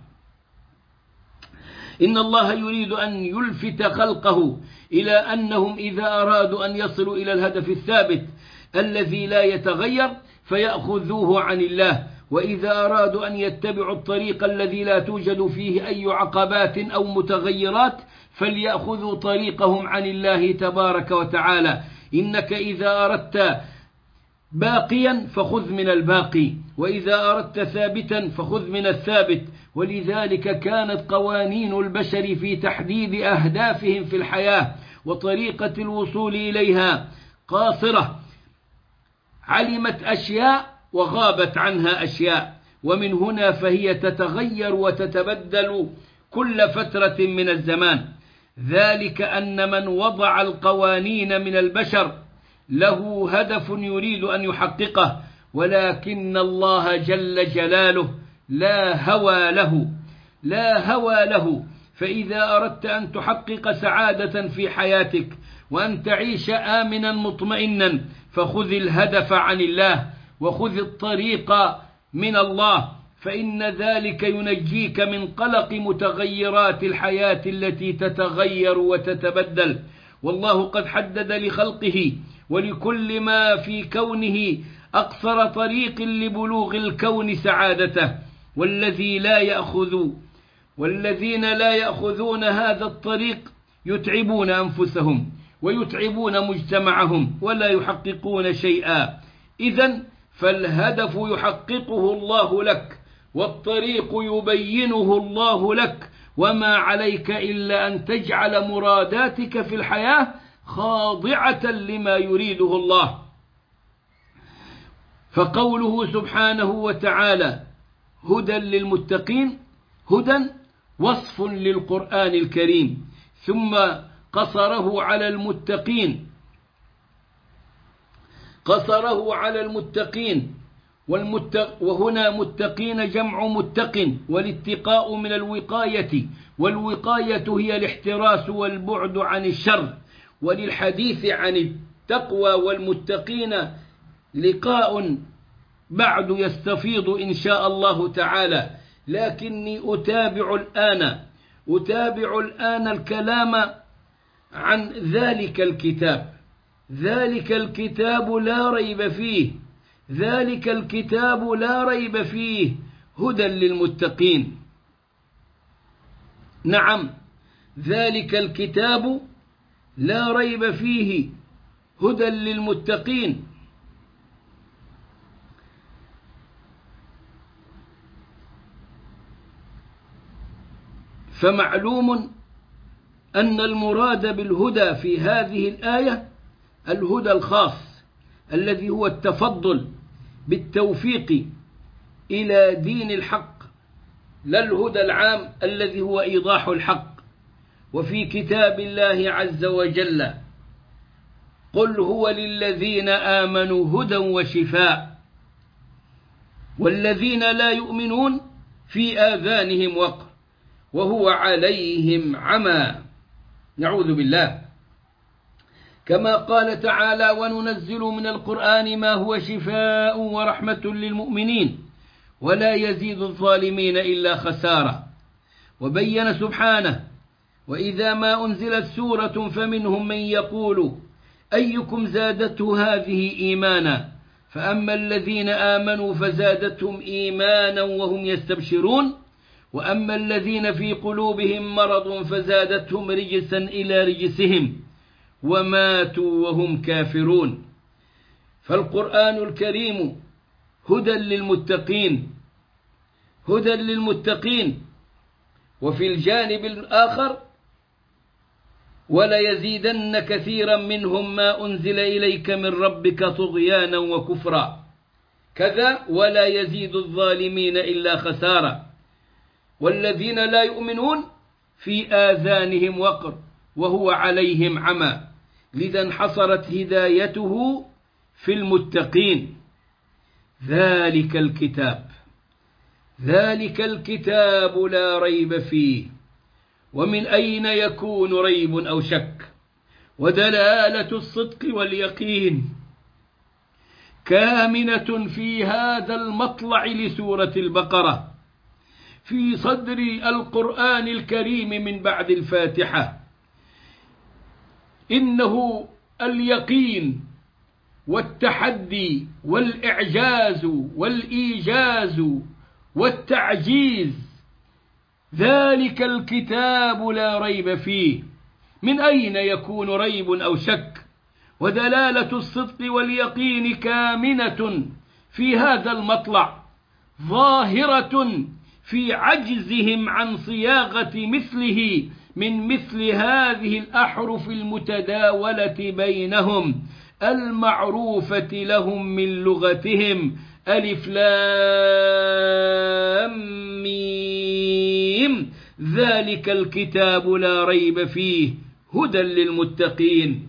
إن الله يريد أن يلفت خلقه إلى أنهم إذا أرادوا أن يصلوا إلى الهدف الثابت الذي لا يتغير فيأخذوه عن الله، وإذا أرادوا أن يتبعوا الطريق الذي لا توجد فيه أي عقبات أو متغيرات فليأخذوا طريقهم عن الله تبارك وتعالى. إنك إذا أردت باقيا فخذ من الباقي، وإذا أردت ثابتا فخذ من الثابت. ولذلك كانت قوانين البشر في تحديد أهدافهم في الحياة وطريقة الوصول إليها قاصرة، علمت أشياء وغابت عنها أشياء، ومن هنا فهي تتغير وتتبدل كل فترة من الزمان. ذلك أن من وضع القوانين من البشر له هدف يريد أن يحققه، ولكن الله جل جلاله لا هوى له. فإذا أردت أن تحقق سعادة في حياتك وأن تعيش آمنا مطمئنا فخذ الهدف عن الله وخذ الطريق من الله، فإن ذلك ينجيك من قلق متغيرات الحياة التي تتغير وتتبدل. والله قد حدد لخلقه ولكل ما في كونه أقصر طريق لبلوغ الكون سعادته، والذين لا يأخذون هذا الطريق يتعبون أنفسهم ويتعبون مجتمعهم ولا يحققون شيئا. إذن فالهدف يحققه الله لك، والطريق يبينه الله لك، وما عليك إلا أن تجعل مراداتك في الحياة خاضعة لما يريده الله. فقوله سبحانه وتعالى هدى للمتقين، هدى وصف للقرآن الكريم، ثم قصره على المتقين، وهنا متقين جمع متق، والاتقاء من الوقاية، والوقاية هي الاحتراس والبعد عن الشر. وللحديث عن التقوى والمتقين لقاء بعد يستفيض إن شاء الله تعالى، لكني أتابع الآن الكلام عن ذلك الكتاب. ذلك الكتاب لا ريب فيه، ذلك الكتاب لا ريب فيه هدى للمتقين. نعم، ذلك الكتاب لا ريب فيه هدى للمتقين. فمعلوم أن المراد بالهدى في هذه الآية الهدى الخاص الذي هو التفضل بالتوفيق إلى دين الحق لا الهدى العام الذي هو إيضاح الحق. وفي كتاب الله عز وجل: قل هو للذين آمنوا هدى وشفاء والذين لا يؤمنون في آذانهم وقر وهو عليهم عمى. نعوذ بالله. كما قال تعالى: وننزل من القرآن ما هو شفاء ورحمة للمؤمنين ولا يزيد الظالمين إلا خسارة. وبين سبحانه: وإذا ما أنزلت سورة فمنهم من يقول أيكم زادته هذه إيمانا فأما الذين آمنوا فزادتهم إيمانا وهم يستبشرون وأما الذين في قلوبهم مرض فزادتهم رجسا إلى رجسهم وماتوا وهم كافرون. فالقرآن الكريم هدى للمتقين، هدى للمتقين. وفي الجانب الآخر: وليزيدن كثيرا منهم ما أنزل إليك من ربك طغيانا وكفرا. كذا: ولا يزيد الظالمين إلا خسارة. والذين لا يؤمنون في آذانهم وقر وهو عليهم عمى، لذا انحصرت هدايته في المتقين. ذلك الكتاب لا ريب فيه. ومن أين يكون ريب أو شك؟ ودلالة الصدق واليقين كامنة في هذا المطلع لسورة البقرة في صدر القرآن الكريم من بعد الفاتحة. إنه اليقين والتحدي والإعجاز والإيجاز والتعجيز. ذلك الكتاب لا ريب فيه. من أين يكون ريب أو شك؟ ودلالة الصدق واليقين كامنة في هذا المطلع ظاهرة في عجزهم عن صياغة مثله من مثل هذه الأحرف المتداولة بينهم المعروفة لهم من لغتهم: ألف لام ميم. ذلك الكتاب لا ريب فيه هدى للمتقين.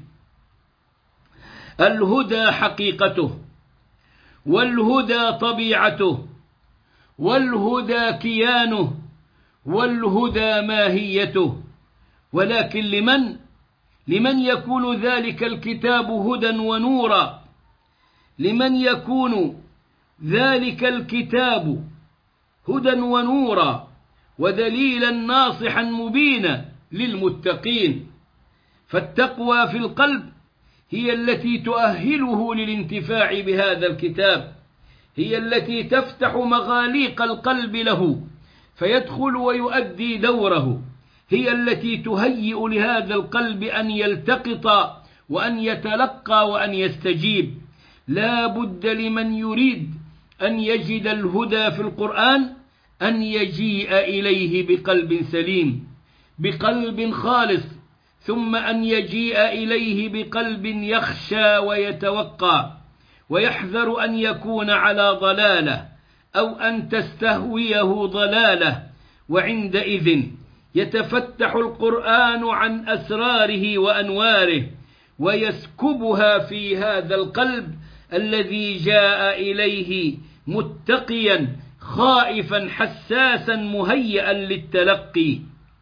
الهدى حقيقته، والهدى طبيعته، والهدى كيانه، والهدى ماهيته. ولكن لمن يكون ذلك الكتاب هدى ونورا؟ لمن يكون ذلك الكتاب هدى ونورا ودليلا ناصحا مبينا؟ للمتقين. فالتقوى في القلب هي التي تؤهله للانتفاع بهذا الكتاب، هي التي تفتح مغاليق القلب له فيدخل ويؤدي دوره، هي التي تهيئ لهذا القلب أن يلتقط وأن يتلقى وأن يستجيب. لا بد لمن يريد أن يجد الهدى في القرآن أن يجيء إليه بقلب سليم، بقلب خالص، ثم أن يجيء إليه بقلب يخشى ويتوقى ويحذر أن يكون على ضلالة أو أن تستهويه ضلالة. وعندئذ يتفتح القرآن عن أسراره وأنواره ويسكبها في هذا القلب الذي جاء إليه متقيا خائفا حساسا مهيئا للتلقي.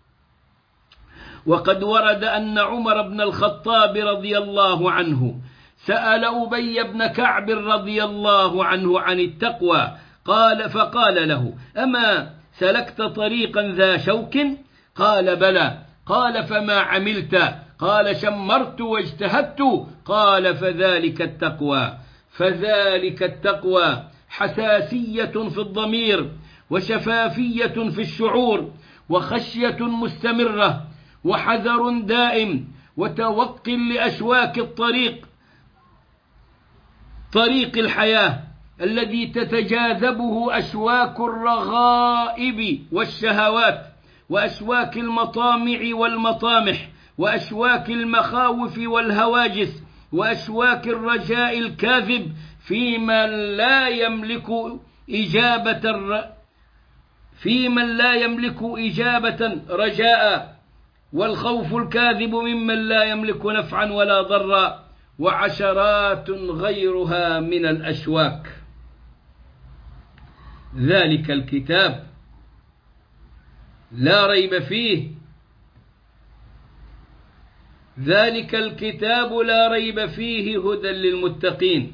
وقد ورد أن عمر بن الخطاب رضي الله عنه سأل أبي بن كعب رضي الله عنه عن التقوى، فقال له: أما سلكت طريقا ذا شوك؟ قال: بلى. قال: فما عملت؟ قال: شمرت واجتهدت. قال: فذلك التقوى حساسية في الضمير وشفافية في الشعور وخشية مستمرة وحذر دائم وتوق لأشواك طريق الحياة الذي تتجاذبه أشواك الرغائب والشهوات وأشواك المطامع والمطامح وأشواك المخاوف والهواجس وأشواك الرجاء الكاذب في من لا يملك إجابة رجاء، والخوف الكاذب ممن لا يملك نفعا ولا ضرا، وعشرات غيرها من الأشواك. ذلك الكتاب لا ريب فيه، ذلك الكتاب لا ريب فيه هدى للمتقين.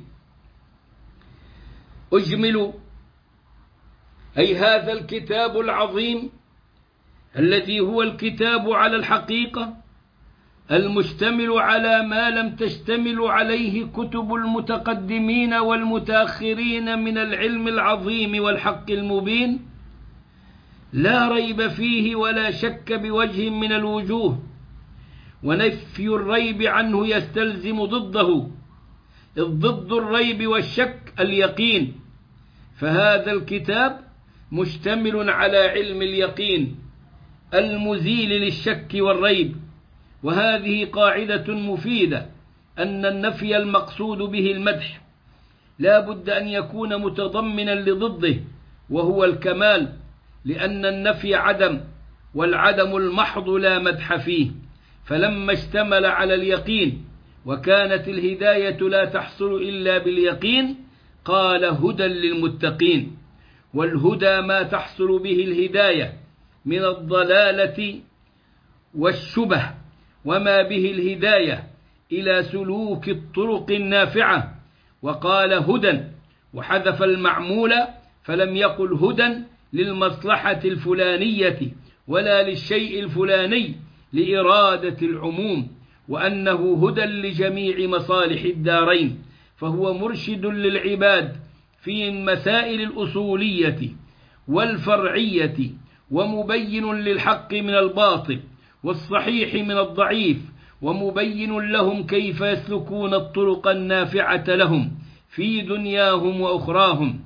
أجمل أي هذا الكتاب العظيم الذي هو الكتاب على الحقيقة، المشتمل على ما لم تشتمل عليه كتب المتقدمين والمتأخرين من العلم العظيم والحق المبين، لا ريب فيه ولا شك بوجه من الوجوه، ونفي الريب عنه يستلزم ضده، إذ ضد الريب والشك اليقين، فهذا الكتاب مشتمل على علم اليقين المزيل للشك والريب. وهذه قاعدة مفيدة، أن النفي المقصود به المدح لا بد أن يكون متضمنا لضده وهو الكمال، لأن النفي عدم، والعدم المحض لا مدح فيه. فلما اشتمل على اليقين وكانت الهداية لا تحصل إلا باليقين قال هدى للمتقين. والهدى ما تحصل به الهداية من الضلالة والشبه، وما به الهداية إلى سلوك الطرق النافعة. وقال هدى وحذف المعمول، فلم يقل هدى للمصلحة الفلانية ولا للشيء الفلاني لإرادة العموم، وأنه هدى لجميع مصالح الدارين، فهو مرشد للعباد في المسائل الأصولية والفرعية، ومبين للحق من الباطل والصحيح من الضعيف، ومبين لهم كيف يسلكون الطرق النافعة لهم في دنياهم وأخراهم.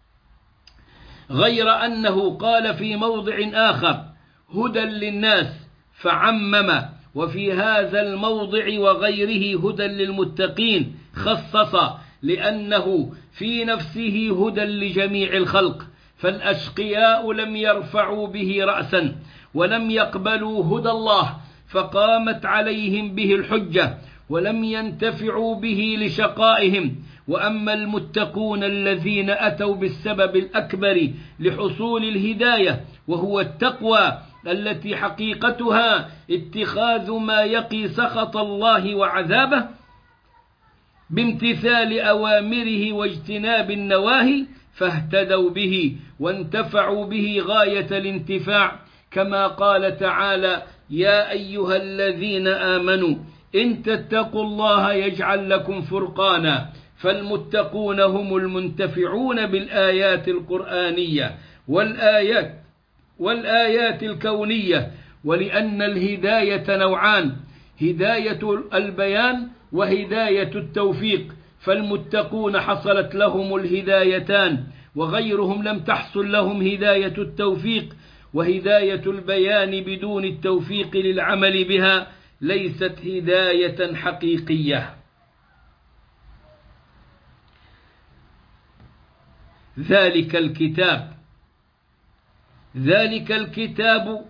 غير أنه قال في موضع آخر هدى للناس فعمم، وفي هذا الموضع وغيره هدى للمتقين خصص، لأنه في نفسه هدى لجميع الخلق، فالأشقياء لم يرفعوا به رأسا ولم يقبلوا هدى الله فقامت عليهم به الحجة، ولم ينتفعوا به لشقائهم. وأما المتقون الذين أتوا بالسبب الأكبر لحصول الهداية وهو التقوى التي حقيقتها اتخاذ ما يقي سخط الله وعذابه بامتثال أوامره واجتناب النواهي، فاهتدوا به وانتفعوا به غاية الانتفاع، كما قال تعالى: يا أيها الذين آمنوا إن تتقوا الله يجعل لكم فرقانا. فالمتقون هم المنتفعون بالآيات القرآنية والآيات الكونية. ولأن الهداية نوعان: هداية البيان وهداية التوفيق، فالمتقون حصلت لهم الهدايتان، وغيرهم لم تحصل لهم هداية التوفيق. وهداية البيان بدون التوفيق للعمل بها ليست هداية حقيقية. ذلك الكتاب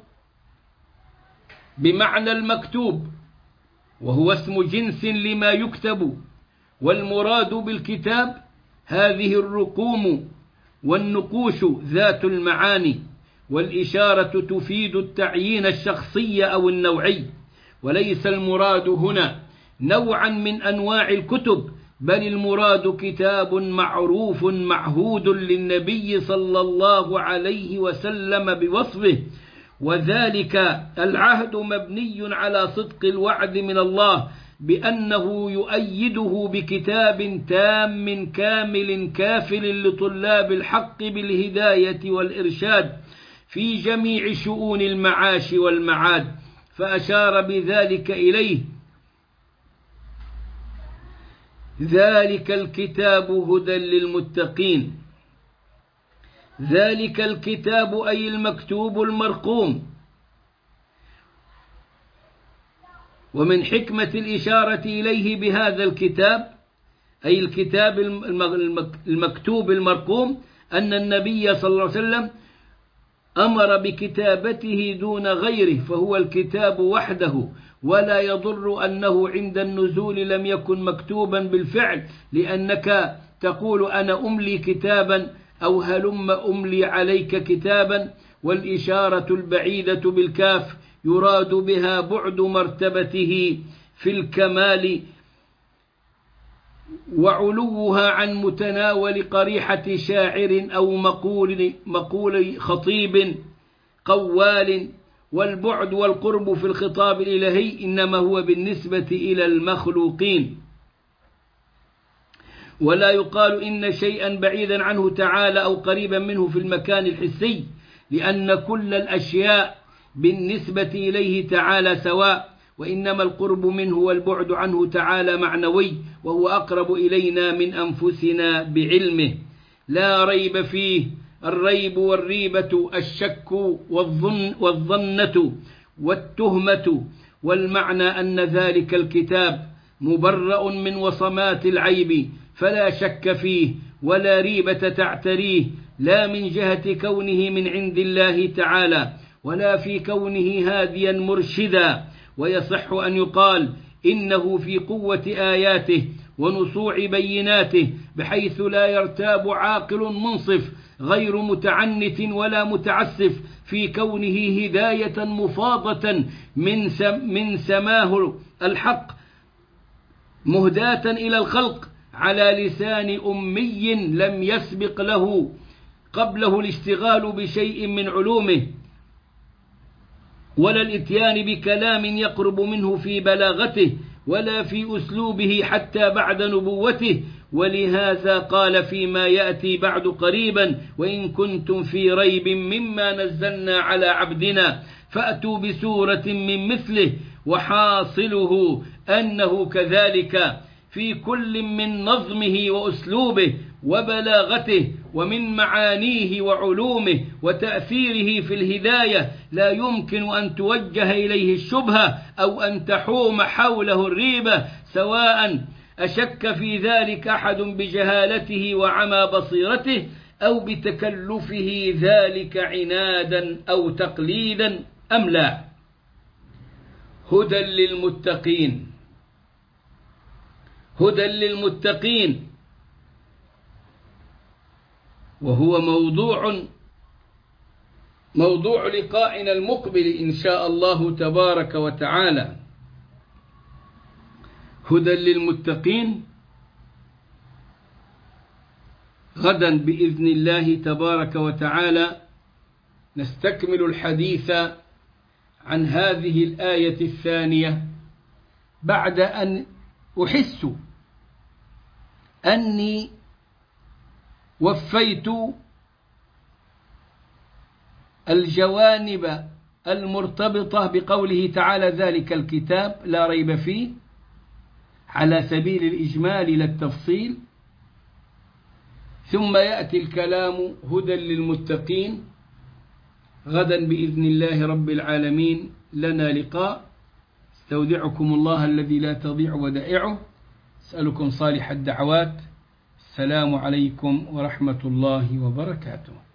بمعنى المكتوب، وهو اسم جنس لما يكتب، والمراد بالكتاب هذه الرقوم والنقوش ذات المعاني، والإشارة تفيد التعيين الشخصي أو النوعي، وليس المراد هنا نوعا من أنواع الكتب، بل المراد كتاب معروف معهود للنبي صلى الله عليه وسلم بوصفه، وذلك العهد مبني على صدق الوعد من الله بأنه يؤيده بكتاب تام كامل كافل لطلاب الحق بالهداية والإرشاد في جميع شؤون المعاش والمعاد، فأشار بذلك إليه. ذلك الكتاب هدى للمتقين. ذلك الكتاب أي المكتوب المرقوم. ومن حكمة الإشارة إليه بهذا الكتاب أي الكتاب المكتوب المرقوم أن النبي صلى الله عليه وسلم أمر بكتابته دون غيره فهو الكتاب وحده، ولا يضر أنه عند النزول لم يكن مكتوبا بالفعل، لأنك تقول أنا أملي كتابا أو هلم أملي عليك كتابا. والإشارة البعيدة بالكاف يراد بها بعد مرتبته في الكمال وعلوها عن متناول قريحة شاعر أو مقول خطيب قوال. والبعد والقرب في الخطاب الإلهي إنما هو بالنسبة إلى المخلوقين، ولا يقال إن شيئا بعيدا عنه تعالى أو قريبا منه في المكان الحسي، لأن كل الأشياء بالنسبة إليه تعالى سواء، وإنما القرب منه والبعد عنه تعالى معنوي، وهو أقرب إلينا من أنفسنا بعلمه. لا ريب فيه. الريب والريبة الشك والظنة والتهمة، والمعنى أن ذلك الكتاب مبرأ من وصمات العيب، فلا شك فيه ولا ريبة تعتريه، لا من جهة كونه من عند الله تعالى ولا في كونه هاديا مرشدا. ويصح أن يقال إنه في قوة آياته ونصوع بيناته، بحيث لا يرتاب عاقل منصف غير متعنت ولا متعسف في كونه هداية مفاضة من سماه الحق مهداة إلى الخلق على لسان أمي لم يسبق له قبله الاشتغال بشيء من علومه، ولا الاتيان بكلام يقرب منه في بلاغته ولا في أسلوبه حتى بعد نبوته. ولهذا قال فيما يأتي بعد قريبا: وإن كنتم في ريب مما نزلنا على عبدنا فأتوا بسورة من مثله. وحاصله أنه كذلك في كل من نظمه وأسلوبه وبلاغته ومن معانيه وعلومه وتأثيره في الهداية لا يمكن أن توجه إليه الشبهة أو أن تحوم حوله الريبة، سواء أشك في ذلك أحد بجهالته وعمى بصيرته أو بتكلفه ذلك عنادا أو تقليدا أم لا. هدى للمتقين. هدى للمتقين، وهو موضوع لقائنا المقبل إن شاء الله تبارك وتعالى. هدى للمتقين. غدا بإذن الله تبارك وتعالى نستكمل الحديث عن هذه الآية الثانية، بعد أن أحس أني وفيت الجوانب المرتبطة بقوله تعالى ذلك الكتاب لا ريب فيه على سبيل الإجمال لا التفصيل، ثم يأتي الكلام هدى للمتقين. غدا بإذن الله رب العالمين لنا لقاء. استودعكم الله الذي لا تضيع ودائعه. أسألكم صالح الدعوات. السلام عليكم ورحمة الله وبركاته.